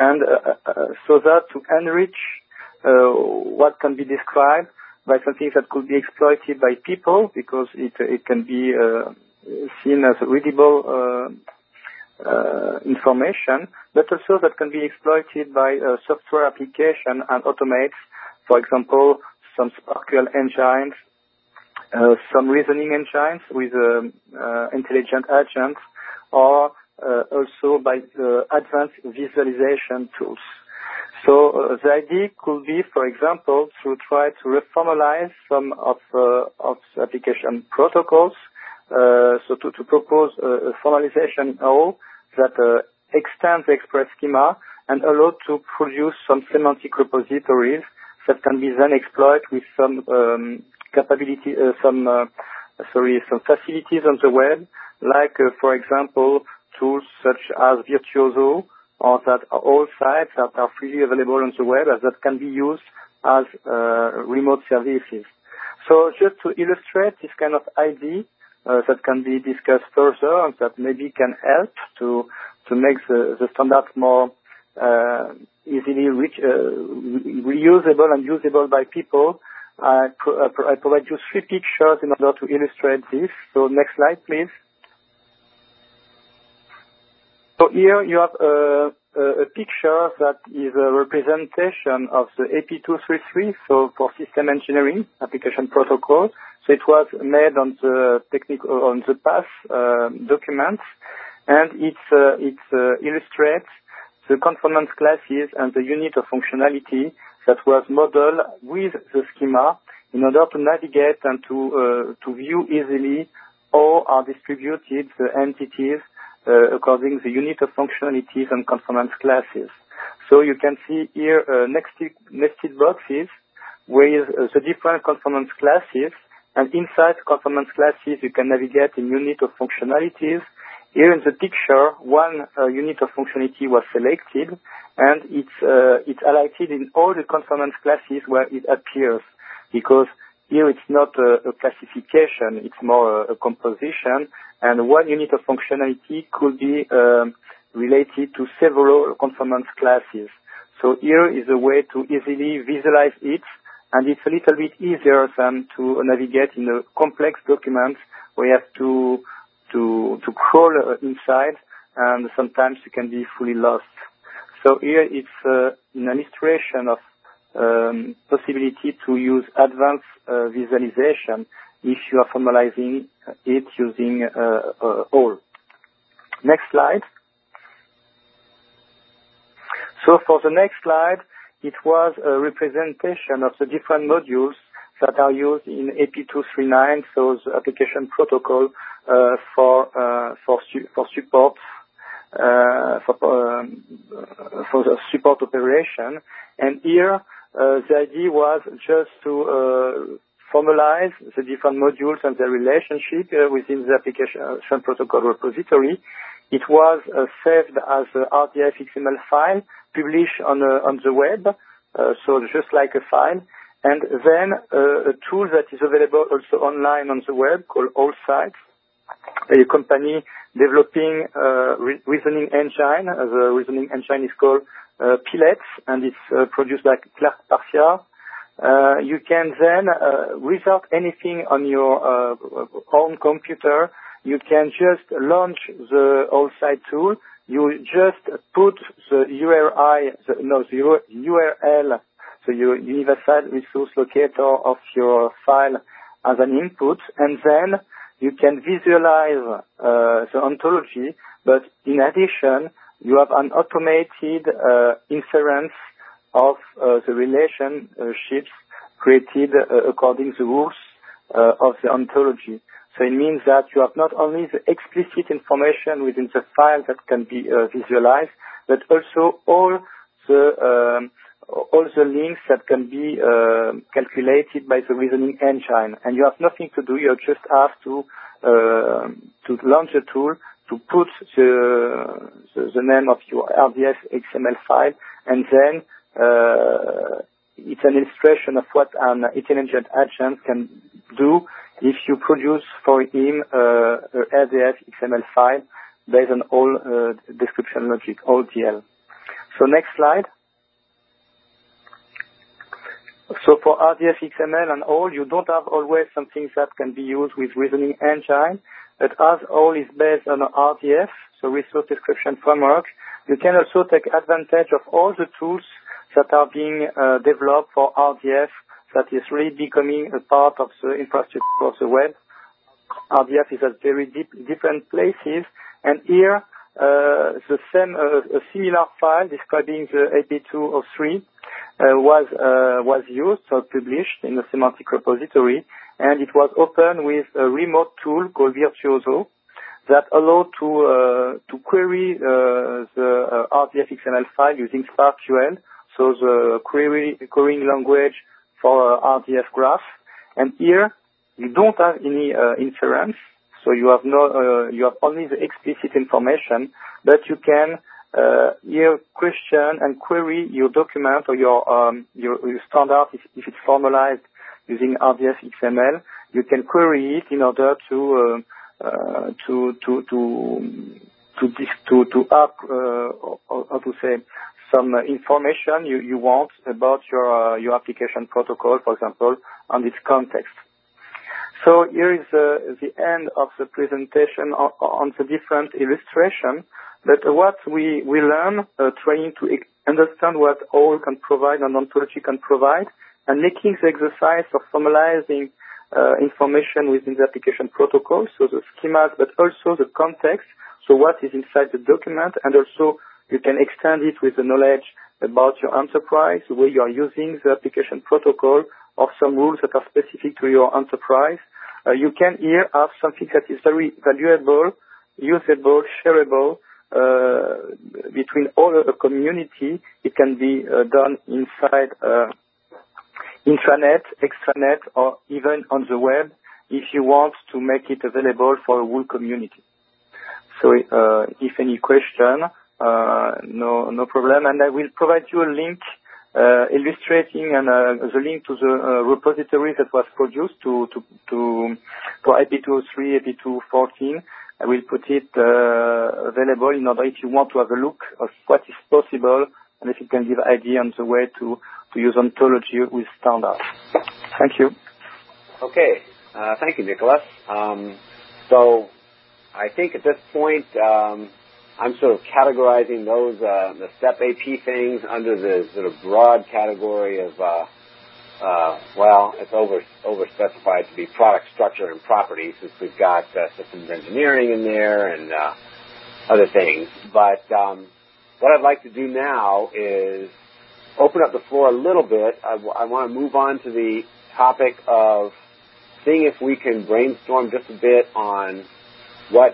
and uh, uh, so that to enrich uh, what can be described by something that could be exploited by people, because it it can be uh, seen as readable uh, uh, information, but also that can be exploited by uh, software application and automates, for example, some SPARQL engines, uh, some reasoning engines with um, uh, intelligent agents, or uh, also by uh, advanced visualization tools. So uh, the idea could be, for example, to try to reformalize some of uh, of the application protocols. Uh, so to, to propose a, a formalization O that uh, extends the express schema and allow to produce some semantic repositories that can be then exploited with some um, capability, uh, some uh, sorry, some facilities on the web, like uh, for example tools such as Virtuoso, or that all sites that are freely available on the web as that can be used as uh, remote services. So just to illustrate this kind of idea uh, that can be discussed further and that maybe can help to to make the, the standard more uh, easily reach, uh, reusable and usable by people, I, pro- I provide you three pictures in order to illustrate this. So next slide, please. So here you have a, a picture that is a representation of the A P two thirty-three, so for system engineering application protocol. So it was made on the technical, on the PASS uh, documents, and it uh, it uh, illustrates the conformance classes and the unit of functionality that was modeled with the schema in order to navigate and to uh, to view easily how are distributed the entities Uh, according to the unit of functionalities and conformance classes. So you can see here uh, nested, nested boxes with uh, the different conformance classes, and inside conformance classes you can navigate in unit of functionalities. Here in the picture, one uh, unit of functionality was selected, and it's uh, it's highlighted in all the conformance classes where it appears, because here it's not a, a classification, it's more a, a composition, and one unit of functionality could be um, related to several conformance classes. So here is a way to easily visualize it, and it's a little bit easier than to navigate in a complex document where you have to to to crawl uh, inside, and sometimes you can be fully lost. So here it's uh, an illustration of um, possibility to use advanced uh, visualization if you are formalizing it using uh, uh, all. Next slide. So for the next slide, it was a representation of the different modules that are used in A P two thirty-nine, so the application protocol uh, for uh, for su- for support uh, for um, for the support operation. And here uh, the idea was just to uh, formalize the different modules and their relationship uh, within the application protocol repository. It was uh, saved as a R D F X M L file, published on uh, on the web, uh, so just like a file. And then uh, a tool that is available also online on the web called AllSites, a company developing uh, re- reasoning engine. Uh, the reasoning engine is called uh, Pillets, and it's uh, produced by Clark Parcia. Uh, you can then, uh, without anything on your uh, own computer, you can just launch the AllSite tool. You just put the U R I, the, no, the U R L, so your universal resource locator of your file as an input, and then you can visualize uh, the ontology, but in addition, you have an automated uh, inference of uh, the relationships created uh, according to the rules uh, of the ontology. So it means that you have not only the explicit information within the file that can be uh, visualized, but also all the um, all the links that can be uh, calculated by the reasoning engine. And you have nothing to do. You just have to uh, to launch the tool, to put the, the the name of your R D F X M L file, and then uh, it's an illustration of what an intelligent agent can do if you produce for him uh, a R D F X M L file based on all uh, description logic, all D L. So next slide. So for R D F X M L and all, you don't have always something that can be used with reasoning engine, but as all is based on R D F, so Resource Description Framework, you can also take advantage of all the tools that are being uh, developed for R D F that is really becoming a part of the infrastructure of the web. R D F is at very deep, different places, and here uh, the same, uh, a similar file describing the A P two oh three uh, was uh, was used or published in the semantic repository, and it was opened with a remote tool called Virtuoso that allowed to uh, to query uh, the uh, R D F X M L file using SparkQL, so the query querying language for uh, R D F graph. And here you don't have any uh, inference, so you have no uh, you have only the explicit information, but you can uh, here question and query your document or your um, your, your standard if, if it's formalized using R D F X M L. You can query it in order to uh, Uh, to to to to to to up uh, or, or to say some uh, information you, you want about your uh, your application protocol, for example, and its context. So here is uh, the end of the presentation on, on the different illustration. But what we we learn uh, trying to understand what O O L can provide and ontology can provide, and making the exercise of formalizing Uh, information within the application protocol, so the schemas, but also the context, so what is inside the document, and also you can extend it with the knowledge about your enterprise, the way you are using the application protocol, or some rules that are specific to your enterprise. Uh, you can here have something that is very valuable, usable, shareable, uh, between all the community. It can be uh, done inside uh, intranet, extranet, or even on the web if you want to make it available for a whole community. So uh, if any question, uh, no no problem. And I will provide you a link uh, illustrating and uh, the link to the uh, repository that was produced to, to, to for A P two oh three, A P two fourteen. I will put it uh, available in order if you want to have a look of what is possible and if it can give idea on the way to to use ontology with standards. Thank you. Okay. Uh, thank you, Nicholas. Um, so I think at this point, um, I'm sort of categorizing those, uh, the STEP A P things under the sort of broad category of, uh, uh, well, it's over, over specified to be product structure and properties, since we've got uh, systems engineering in there and uh, other things. But um, what I'd like to do now is open up the floor a little bit. I, w- I want to move on to the topic of seeing if we can brainstorm just a bit on what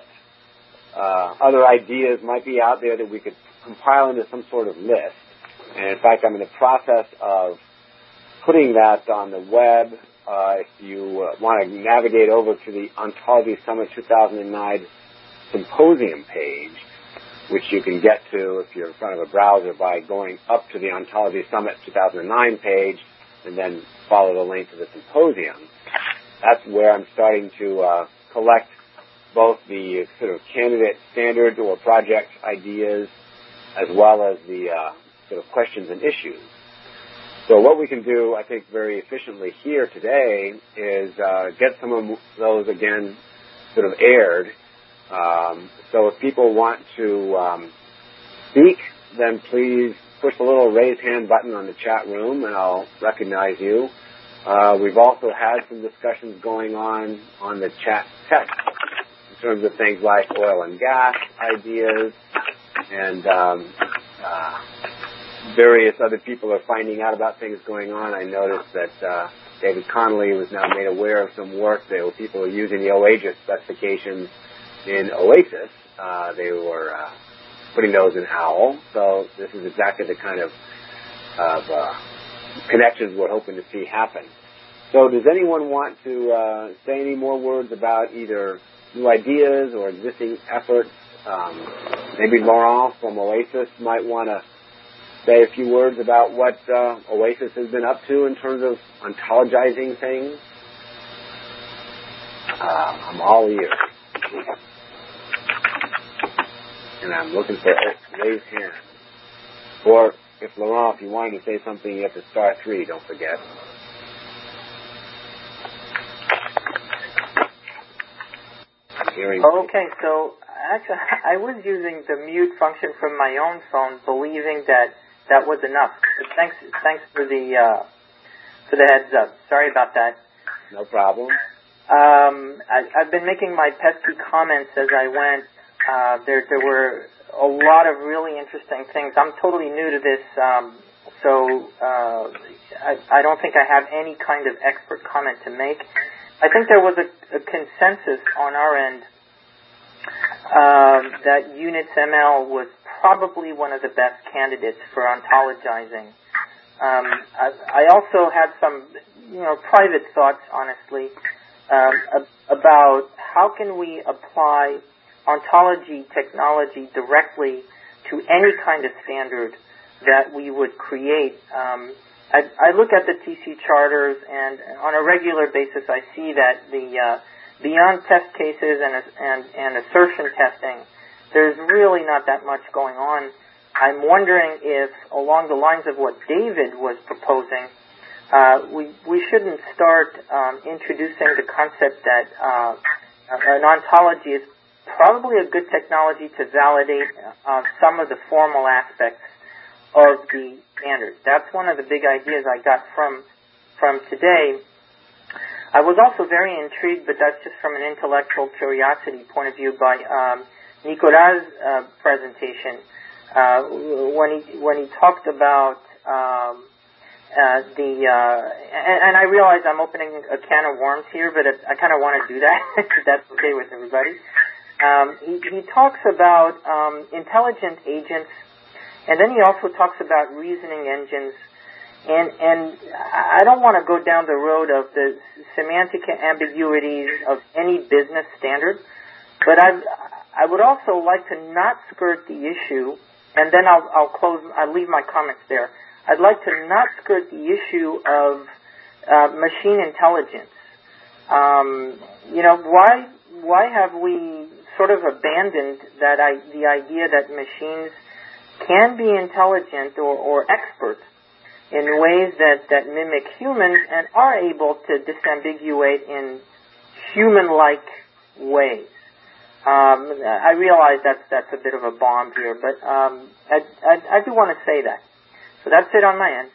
uh, other ideas might be out there that we could compile into some sort of list. And in fact, I'm in the process of putting that on the web. Uh, if you uh, want to navigate over to the Ontology Summit two thousand nine symposium page, which you can get to if you're in front of a browser by going up to the Ontology Summit two thousand nine page and then follow the link to the symposium. That's where I'm starting to uh, collect both the sort of candidate standard or project ideas as well as the uh, sort of questions and issues. So what we can do, I think, very efficiently here today is uh, get some of those, again, sort of aired. Um, so if people want to um, speak, then please push the little raise hand button on the chat room, and I'll recognize you. Uh, we've also had some discussions going on on the chat text in terms of things like oil and gas ideas, and um, uh, various other people are finding out about things going on. I noticed that uh, David Connolly was now made aware of some work. There were people who are using the OASIS specifications in Oasis. Uh, they were uh, putting those in OWL. So this is exactly the kind of, of uh, connections we're hoping to see happen. So does anyone want to uh, say any more words about either new ideas or existing efforts? Um, maybe Laurent from Oasis might want to say a few words about what uh, Oasis has been up to in terms of ontologizing things. Uh, I'm all ears. And I'm looking for raised hands. Or if Laurent, if you wanted to say something, you have to star three, don't forget. Hearing. Okay, so actually I was using the mute function from my own phone, believing that that was enough. But thanks, thanks for the uh, for the heads up. Sorry about that. No problem. Um, I, I've been making my pesky comments as I went. Uh, there, there were a lot of really interesting things. I'm totally new to this, um, so uh, I, I don't think I have any kind of expert comment to make. I think there was a, a consensus on our end um, that Units M L was probably one of the best candidates for ontologizing. Um, I, I also had some, you know, private thoughts, honestly, um, about how can we apply ontology technology directly to any kind of standard that we would create. Um, I, I look at the T C charters, and on a regular basis, I see that the uh, beyond test cases and, and and assertion testing, there's really not that much going on. I'm wondering if, along the lines of what David was proposing, uh, we we shouldn't start um, introducing the concept that uh, an ontology is probably a good technology to validate uh, some of the formal aspects of the standard. That's one of the big ideas I got from from today. I was also very intrigued, but that's just from an intellectual curiosity point of view, by um, Nicolas' uh, presentation uh, when he when he talked about um, uh, the uh, and, and I realize I'm opening a can of worms here, but I kind of want to do that. If that's okay with everybody. Um, he, he talks about um, intelligent agents. And then he also talks about reasoning engines, and and I don't want to go down the road of the semantic ambiguities of any business standard, but I I would also like to not skirt the issue, and then I'll I'll close. I'll leave my comments there. I'd like to not skirt the issue of uh, machine intelligence. Um, you know, why why have we sort of abandoned that I, the idea that machines can be intelligent or, or expert in ways that, that mimic humans and are able to disambiguate in human-like ways. Um, I realize that's that's a bit of a bomb here, but um, I, I, I do want to say that. So that's it on my end.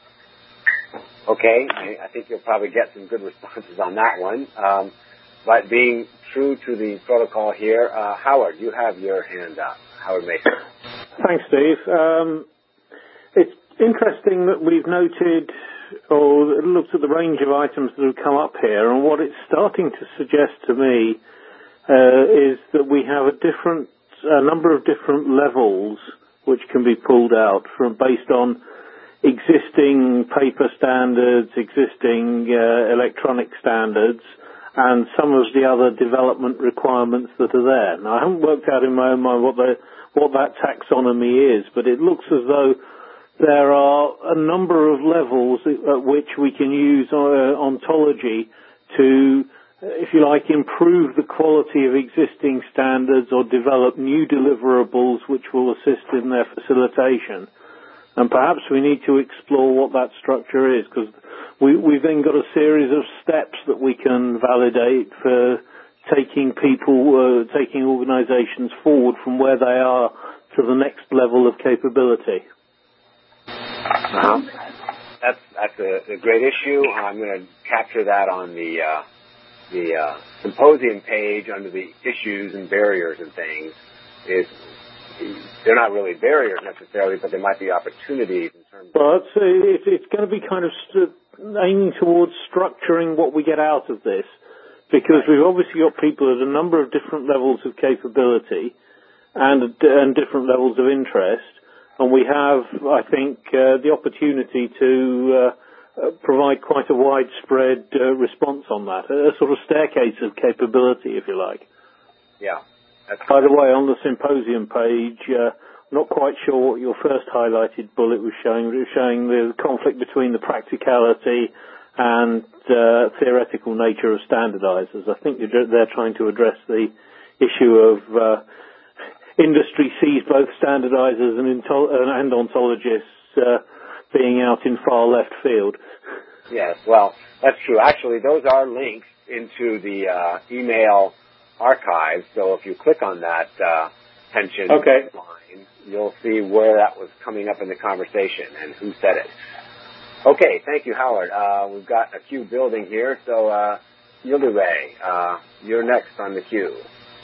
Okay, I think you'll probably get some good responses on that one. Um, but being true to the protocol here, uh, Howard, you have your hand up. Howard Mason. Thanks, Steve. Um, it's interesting that we've noted or looked at the range of items that have come up here, and what it's starting to suggest to me uh, is that we have a different, a number of different levels which can be pulled out from based on existing paper standards, existing uh, electronic standards, and some of the other development requirements that are there. Now, I haven't worked out in my own mind what the what that taxonomy is, but it looks as though there are a number of levels at which we can use uh, ontology to, if you like, improve the quality of existing standards or develop new deliverables which will assist in their facilitation. And perhaps we need to explore what that structure is, because we, we've then got a series of steps that we can validate for taking people, uh, taking organizations forward from where they are to the next level of capability. Uh-huh. That's that's a, a great issue. I'm going to capture that on the uh, the uh, symposium page under the issues and barriers and things. Is they're not really barriers necessarily, but there might be opportunities in terms of... Well, it's, it's, it's going to be kind of st- aiming towards structuring what we get out of this, because we've obviously got people at a number of different levels of capability and, and different levels of interest, and we have, I think, uh, the opportunity to uh, uh, provide quite a widespread uh, response on that, a sort of staircase of capability, if you like. Yeah. By the way, on the symposium page, uh, not quite sure what your first highlighted bullet was showing. It was showing the conflict between the practicality and uh, theoretical nature of standardizers. I think they're trying to address the issue of uh, industry sees both standardizers and, into- and ontologists uh, being out in far left field. Yes, well, that's true. Actually, those are links into the uh, email archive, so if you click on that uh, pension okay. line, you'll see where that was coming up in the conversation and who said it. Okay, thank you, Howard. Uh, we've got a queue building here, so uh, Yildiray, uh, you're next on the queue.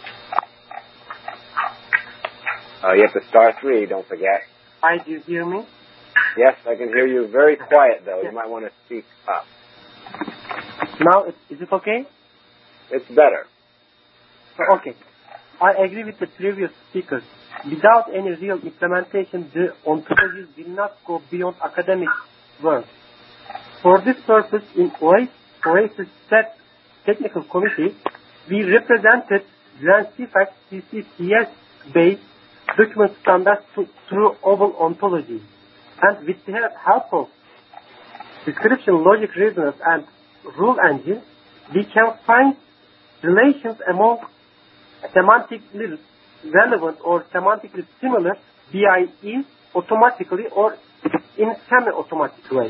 Uh, you have to star three, don't forget. Hi, do you hear me? Yes, I can hear you very quiet, though. Yes. You might want to speak up. Now, is it okay? It's better. Okay. I agree with the previous speakers. Without any real implementation, the ontologies will not go beyond academic work. For this purpose, in OASIS Technical Committee, we represented U N C FACT C C T S-based document standards to, through oval ontology. And with the help of description, logic, reasoners, and rule engine, we can find relations among semantically relevant or semantically similar B I Es automatically or in semi-automatic way.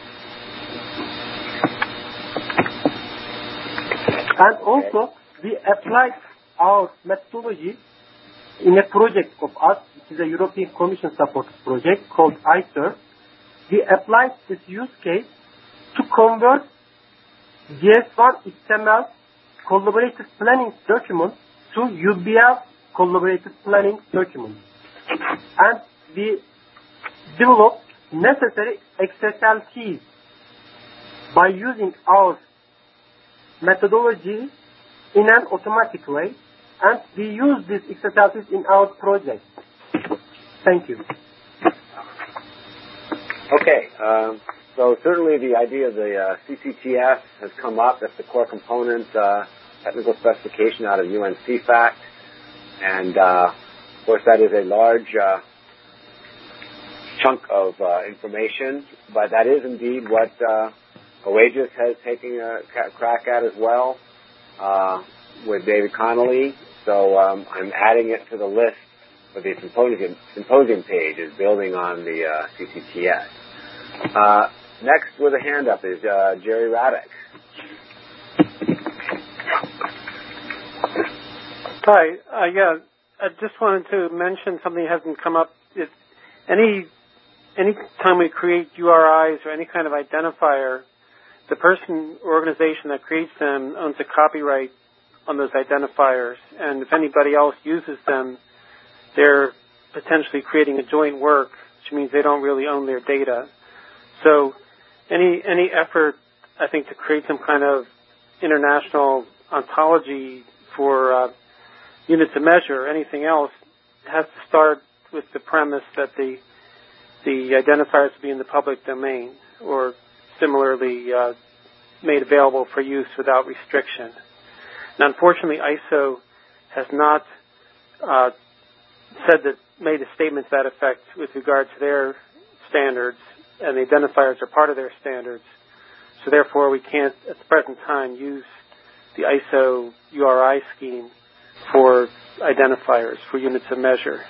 And also, we applied our methodology in a project of us, which is a European Commission supported project called I C E R. We applied this use case to convert G S one X M L collaborative planning document to U B L collaborative planning document. And we developed necessary X S L Ts by using our methodology in an automatic way, and we use these X S L Ts in our project. Thank you. Okay, um, so certainly the idea of the uh, C C T S has come up. That's the core component uh, technical specification out of U N C FACT, and uh, of course that is a large uh, chunk of uh, information, but that is indeed what uh, OASIS has taken a crack at as well uh, with David Connolly. So um, I'm adding it to the list for the symposium, symposium page, is building on the uh, C C T S. Uh, next with a hand up is uh, Jerry Radek. Hi. Uh, yeah, I just wanted to mention something that hasn't come up. If any any time we create U R Is or any kind of identifier, the person or organization that creates them owns a copyright on those identifiers, and if anybody else uses them, they're potentially creating a joint work, which means they don't really own their data. So any any effort, I think, to create some kind of international ontology for uh, units of measure or anything else has to start with the premise that the the identifiers will be in the public domain, or similarly uh, made available for use without restriction. Now, unfortunately, I S O has not uh, said that, made a statement to that effect with regard to their standards, and the identifiers are part of their standards. So therefore, we can't, at the present time, use the I S O U R I scheme for identifiers, for units of measure.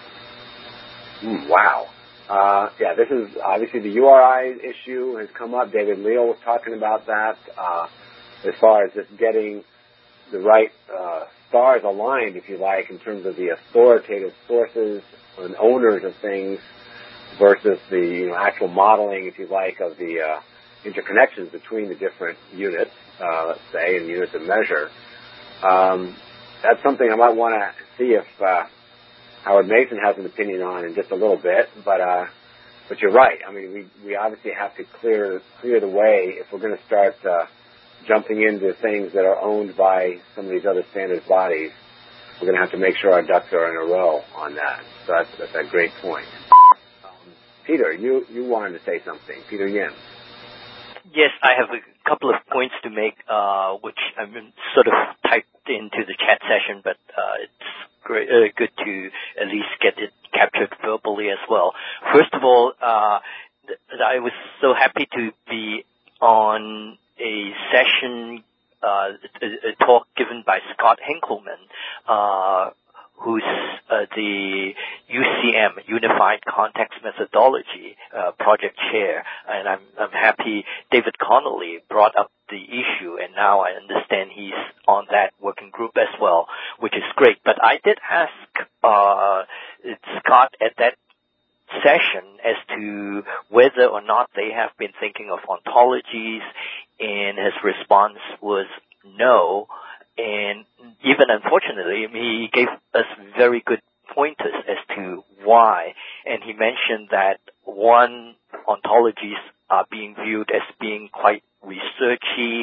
Mm, wow. Uh, yeah, this is obviously the U R I issue has come up. David Leal was talking about that uh, as far as just getting the right uh, stars aligned, if you like, in terms of the authoritative sources and owners of things versus the you know, actual modeling, if you like, of the uh, interconnections between the different units, uh, let's say, and units of measure. Um, that's something I might want to see if uh, Howard Mason has an opinion on in just a little bit, but uh, but you're right. I mean, we we obviously have to clear clear the way if we're going to start uh, jumping into things that are owned by some of these other standards bodies. We're going to have to make sure our ducks are in a row on that. So that's that's a great point. Um, Peter, you you wanted to say something. Peter Yin. Yes, I have a couple of points to make, uh, which I've been sort of typed into the chat session, but uh, it's great, uh, good to at least get it captured verbally as well. First of all, uh, th- I was so happy to be on a session, uh, a, a talk given by Scott Henkelman, uh, who's uh, the U C M, Unified Context Methodology uh, project chair, and I'm, I'm happy David Connolly brought up the issue, and now I understand he's on that working group as well, which is great. But I did ask uh, Scott at that session as to whether or not they have been thinking of ontologies, and his response was no. And even unfortunately, he gave us very good pointers as to why. And he mentioned that one, ontologies are being viewed as being quite researchy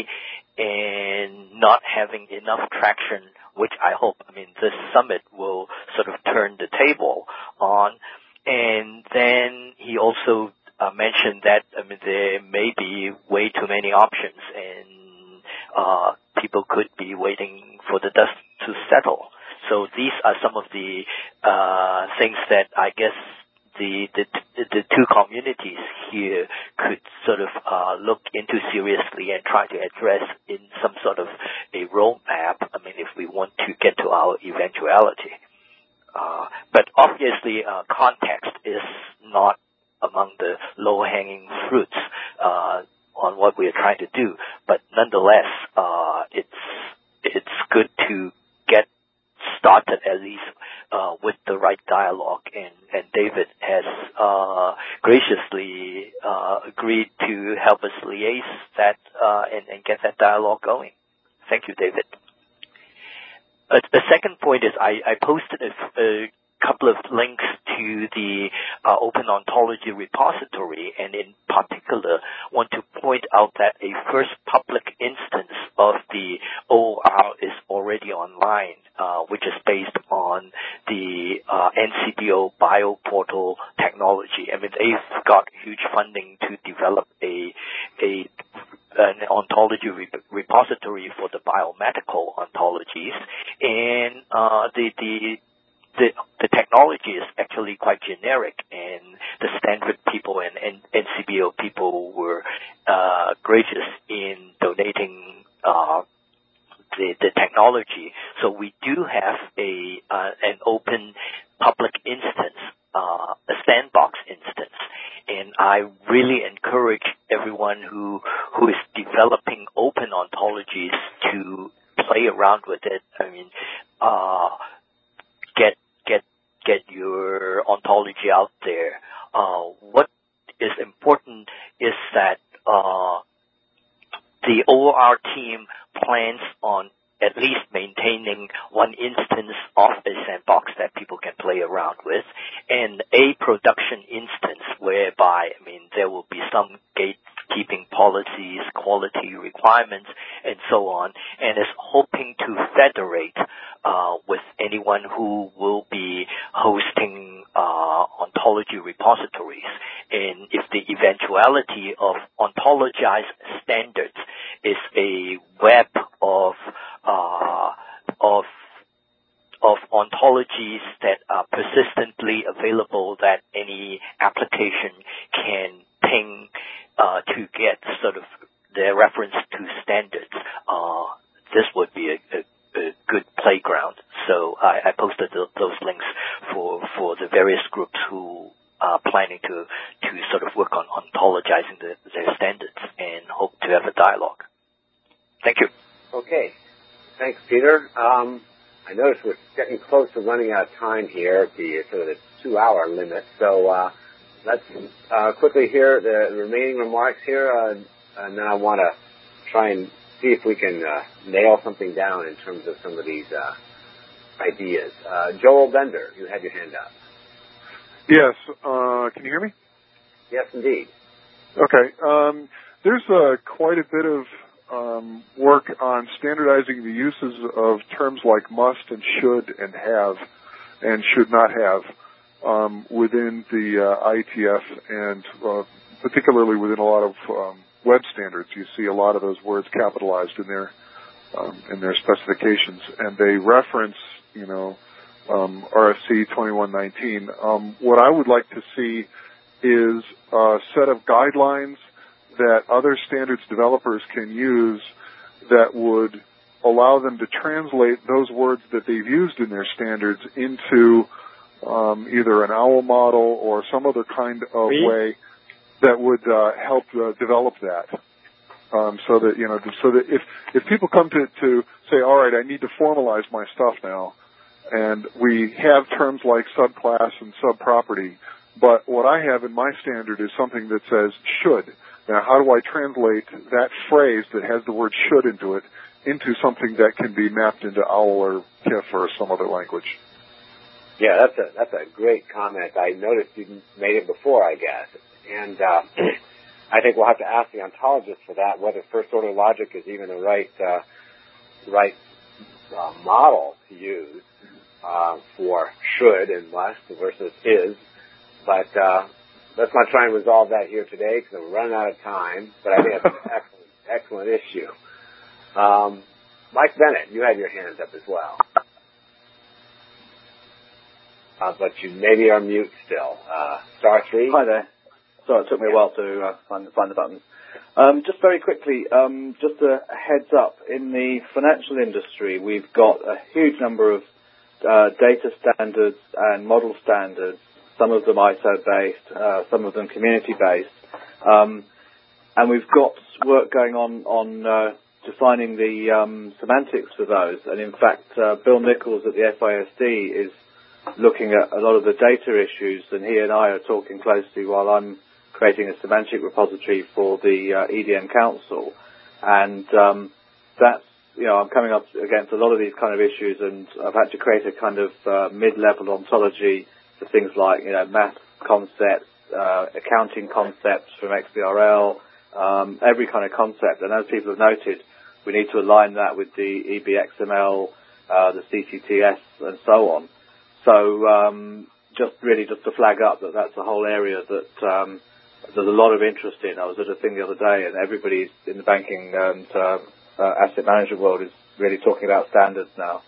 and not having enough traction, which I hope, I mean, this summit will sort of turn the table on. And then he also uh, mentioned that, I mean, there may be way too many options, and uh people could be waiting for the dust to settle. So these are some of the uh things that I guess the the, the two communities here could sort of uh look into seriously and try to address in some sort of a roadmap, I mean, if we want to get to our eventuality. Uh but obviously uh context is not among the low-hanging fruits uh on what we are trying to do, but nonetheless, uh, it's it's good to get started at least uh, with the right dialogue, and, and David has uh, graciously uh, agreed to help us liaise that uh, and, and get that dialogue going. Thank you, David. Uh, the second point is I, I posted a, a couple of links to the uh, Open Ontology repository, and in particular want to point out that a first public instance of the O O R is already online, uh, which is based on the uh, N C B O BioPortal technology. I mean, they've got huge funding to develop a a an ontology re- repository for the biomedical ontologies, and uh, the the The, the technology is actually quite generic, and the Stanford people and, and N C B O people were uh, gracious in donating uh, the, the technology. So we do have a uh, an open public instance, uh, a sandbox instance, and I really encourage everyone who who is developing open ontologies to play around with it. I mean, uh, get get get your ontology out there. Uh, what is important is that uh, the O O R team plans on at least maintaining one instance of a sandbox that people can play around with, and a production instance whereby, I mean, there will be some gatekeeping policies, quality requirements, and so on, and is hoping to federate uh, with anyone who will be hosting uh, ontology repositories. And if the eventuality of ontologized standards is a web of uh, of of ontologies that are persistently available that any application can ping uh, to get sort of their reference to standards, uh, this would be a, a, a good playground. So I, I posted the, those links for, for the various groups who are planning to, to sort of work on ontologizing the, their standards, and hope to have a dialogue. Thank you. Okay. Thanks, Peter. Um, I notice we're getting close to running out of time here at the sort of the two-hour limit. So uh, let's uh, quickly hear the remaining remarks here, uh, and then I want to try and see if we can uh, nail something down in terms of some of these uh, ideas. Uh, Joel Bender, you had your hand up. Yes. Uh, can you hear me? Yes, indeed. Okay. Um, there's uh, quite a bit of Um, work on standardizing the uses of terms like must and should and have and should not have um, within the uh, I E T F, and uh, particularly within a lot of um, web standards. You see a lot of those words capitalized in their um, in their specifications, and they reference, you know, um, R F C twenty-one nineteen. Um, what I would like to see is a set of guidelines that other standards developers can use that would allow them to translate those words that they've used in their standards into um, either an OWL model or some other kind of oui. way that would uh, help uh, develop that. Um, so that, you know, so that if, if people come to, to say, all right, I need to formalize my stuff now, and we have terms like subclass and subproperty, but what I have in my standard is something that says should. Now, how do I translate that phrase that has the word should into it into something that can be mapped into OWL or K I F or some other language? Yeah, that's a that's a great comment. I noticed you made it before, I guess. And uh, I think we'll have to ask the ontologist for that, whether first order logic is even the right uh, right uh, model to use uh, for should and must versus is. But uh, let's not try and resolve that here today because we're running out of time. But I think that's an excellent, excellent issue. Um, Mike Bennett, you had your hands up as well. Uh, but you maybe are mute still. Uh, star three. Hi there. Sorry, it took me a while to uh, find, find the buttons. Um, just very quickly, um, just a heads up. In the financial industry, we've got a huge number of uh, data standards and model standards, some of them I S O-based, uh, some of them community-based. Um, and we've got work going on on uh, defining the um, semantics for those. And in fact, uh, Bill Nichols at the F I S D is looking at a lot of the data issues, and he and I are talking closely while I'm creating a semantic repository for the uh, E D M Council. And um, that's, you know, I'm coming up against a lot of these kind of issues, and I've had to create a kind of uh, mid-level ontology for things like, you know, math concepts, uh, accounting concepts from X B R L, um, every kind of concept. And as people have noted, we need to align that with the E B X M L, uh, the C C T S, and so on. So um, just really just to flag up that that's a whole area that um, there's a lot of interest in. I was at a thing the other day, and everybody in the banking and uh, uh, asset management world is really talking about standards now.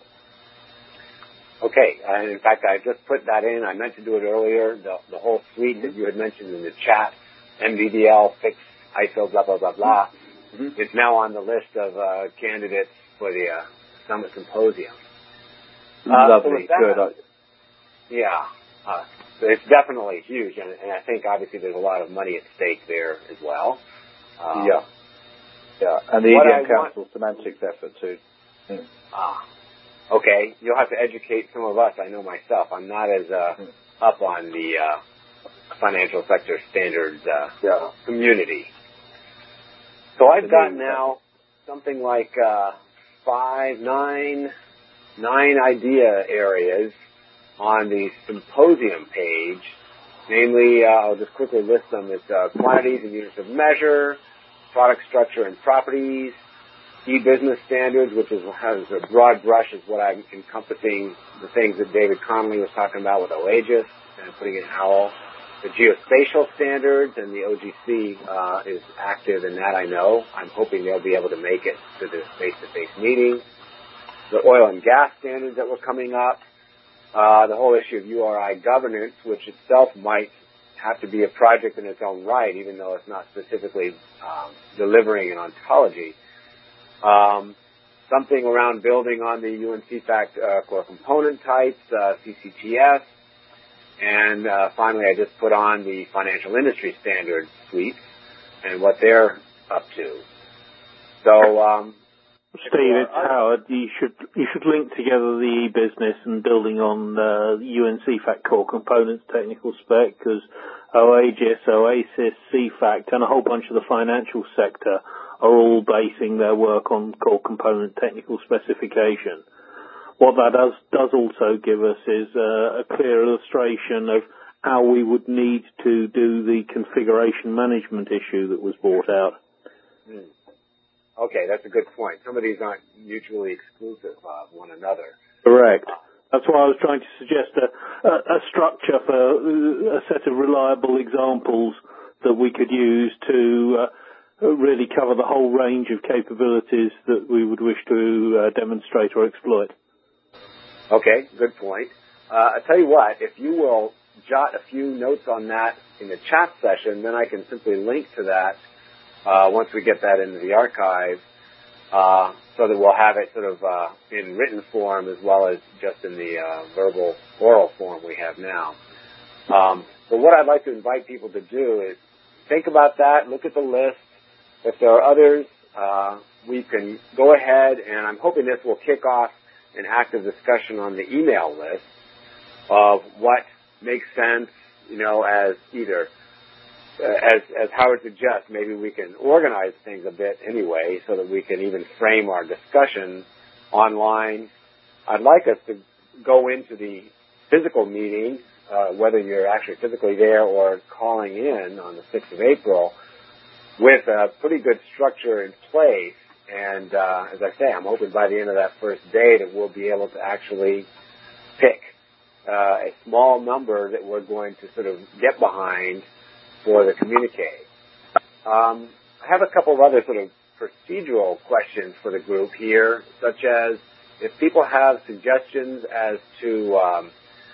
Okay, and in fact, I just put that in. I meant to do it earlier. The, the whole suite that you had mentioned in the chat, M V D L, Fix, I S O, blah, blah, blah, blah, mm-hmm. It's now on the list of uh, candidates for the uh, Summit Symposium. Uh, Lovely, so that, good. Yeah, uh, it's definitely huge, and, and I think obviously there's a lot of money at stake there as well. Um, yeah, yeah, and the E D M Council want, semantics effort too. Mm. Ah, okay. You'll have to educate some of us. I know myself. I'm not as uh, mm. up on the uh, financial sector standards uh, yeah. community. So I've got now something like uh, five, nine, nine idea areas on the symposium page. Namely, uh, I'll just quickly list them. It's uh, quantities and units of measure, product structure and properties, e-business standards, which is has a broad brush, is what I'm encompassing the things that David Connolly was talking about with OAGIS and putting in OWL. The geospatial standards and the O G C uh, is active in that, I know. I'm hoping they'll be able to make it to the face-to-face meeting. The oil and gas standards that were coming up. Uh, the whole issue of U R I governance, which itself might have to be a project in its own right, even though it's not specifically um, delivering an ontology. Um, something around building on the U N C FACT uh, core component types, uh, C C T S, and uh, finally I just put on the financial industry standards suite and what they're up to. So, um, Steve, it's Howard. You should you should link together the e-business and building on uh, U N C FACT core components technical spec, because OAGIS, OASIS, C FACT, and a whole bunch of the financial sector are all basing their work on core component technical specification. What that does does also give us is uh, a clear illustration of how we would need to do the configuration management issue that was brought out. Hmm. Okay, that's a good point. Some of these aren't mutually exclusive of one another. Correct. That's why I was trying to suggest a, a, a structure for a set of reliable examples that we could use to uh, really cover the whole range of capabilities that we would wish to uh, demonstrate or exploit. Okay, good point. Uh, I tell you what, if you will jot a few notes on that in the chat session, then I can simply link to that Uh, once we get that into the archive. Uh, so that we'll have it sort of uh, in written form as well as just in the uh, verbal oral form we have now. Um, but what I'd like to invite people to do is think about that, look at the list. If there are others, uh, we can go ahead, and I'm hoping this will kick off an active discussion on the email list of what makes sense, you know, as either, uh, as, as Howard suggests, maybe we can organize things a bit anyway so that we can even frame our discussion online. I'd like us to go into the physical meeting, uh, whether you're actually physically there or calling in on the sixth of April, with a pretty good structure in place. And uh, as I say, I'm hoping by the end of that first day that we'll be able to actually pick uh, a small number that we're going to sort of get behind for the communique. Um, I have a couple of other sort of procedural questions for the group here, such as if people have suggestions as to um,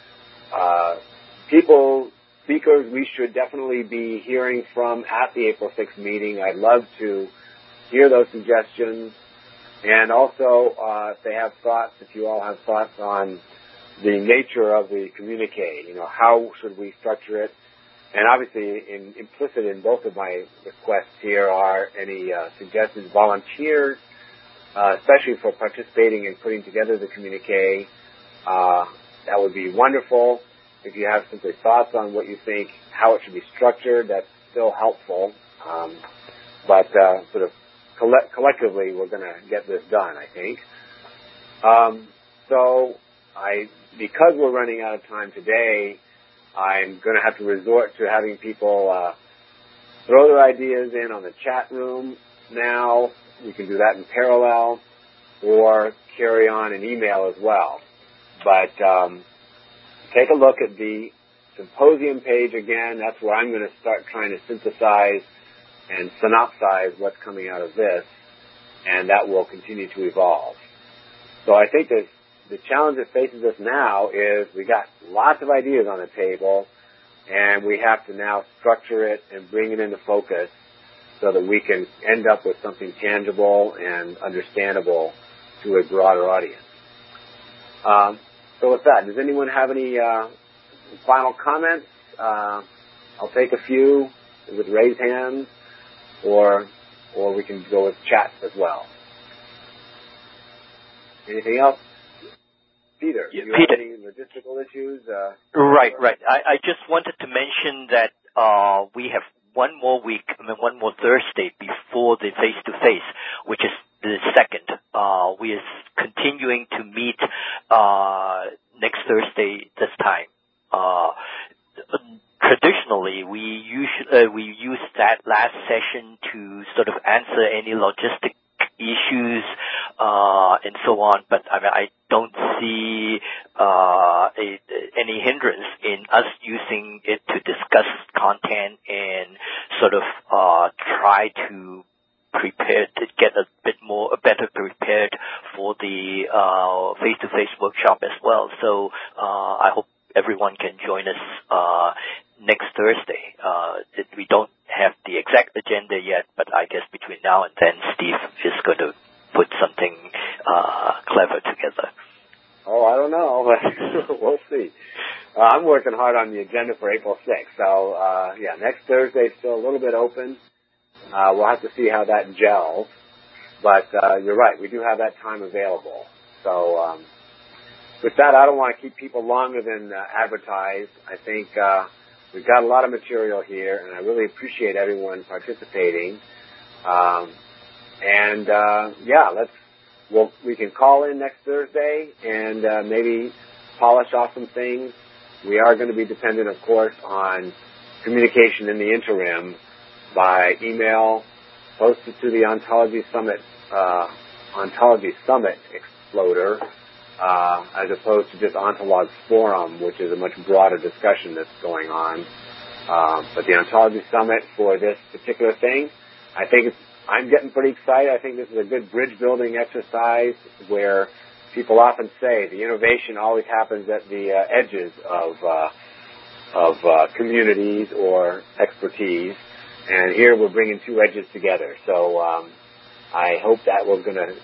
uh, people, speakers we should definitely be hearing from at the April sixth meeting, I'd love to hear those suggestions. And also, uh, if they have thoughts, if you all have thoughts on the nature of the communique, you know, how should we structure it? And obviously, in, implicit in both of my requests here are any uh, suggestions, volunteers, uh, especially for participating in putting together the communique. Uh, that would be wonderful. If you have simply thoughts on what you think, how it should be structured, that's still helpful. Um, but uh, sort of coll- collectively, we're going to get this done, I think. Um, so, I, because we're running out of time today, I'm going to have to resort to having people uh, throw their ideas in on the chat room now. We can do that in parallel, or carry on an email as well. But um, take a look at the symposium page again. That's where I'm going to start trying to synthesize and synopsize what's coming out of this, and that will continue to evolve. So I think that the challenge that faces us now is we got lots of ideas on the table, and we have to now structure it and bring it into focus so that we can end up with something tangible and understandable to a broader audience. Um, so with that, does anyone have any uh, final comments? Uh, I'll take a few with raised hands, or or we can go with chat as well. Anything else? Peter, do you Peter. have any logistical issues? Uh, right, right. I, I just wanted to mention that uh, we have one more week, I mean, one more Thursday before the face-to-face, which is the second. Uh, we are continuing to meet uh, next Thursday this time. Uh, traditionally, we usually uh, we use that last session to sort of answer any logistic issues uh, and so on, but I mean, I don't see uh, a, any hindrance in us using it to discuss content and sort of uh, try to prepare to get a bit more, a better prepared for the uh, face-to-face workshop as well. So uh, I hope everyone can join us uh, next Thursday. Uh, we don't have the exact agenda yet, but I guess between now and then, Steve is going to put something uh, clever together. Oh, I don't know. We'll see. Uh, I'm working hard on the agenda for April sixth. So, uh, yeah, next Thursday is still a little bit open. Uh, we'll have to see how that gels. But uh, you're right. We do have that time available. So, um, with that, I don't want to keep people longer than uh, advertised. I think uh, we've got a lot of material here, and I really appreciate everyone participating. Um, and, uh, yeah, let's, we'll, we can call in next Thursday and uh, maybe polish off some things. We are going to be dependent, of course, on communication in the interim by email posted to the Ontology Summit, uh, Ontology Summit Exploder, uh, as opposed to just Ontolog's Forum, which is a much broader discussion that's going on. Uh, but the Ontology Summit for this particular thing, I think it's, I'm getting pretty excited. I think this is a good bridge building exercise where people often say the innovation always happens at the uh, edges of uh, of uh, communities or expertise, and here we're bringing two edges together. So um, I hope that we're going to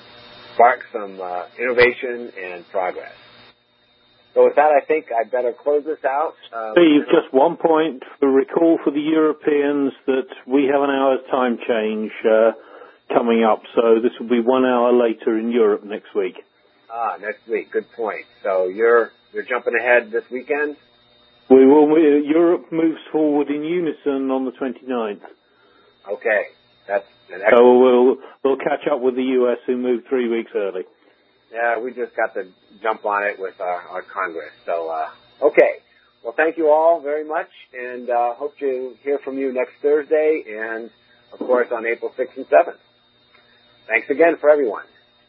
spark some uh, innovation and progress. So with that, I think I'd better close this out. Uh, Steve, just one point for recall for the Europeans that we have an hour's time change uh, coming up, so this will be one hour later in Europe next week. Ah, next week. Good point. So you're you're jumping ahead this weekend? We will. We, Europe moves forward in unison on the twenty-ninth. Okay, that's an excellent. So we'll we'll catch up with the U S who moved three weeks early. Yeah, we just got to jump on it with our, our Congress. So, uh, okay. Well, thank you all very much, and uh, hope to hear from you next Thursday and, of course, on April sixth and seventh. Thanks again for everyone.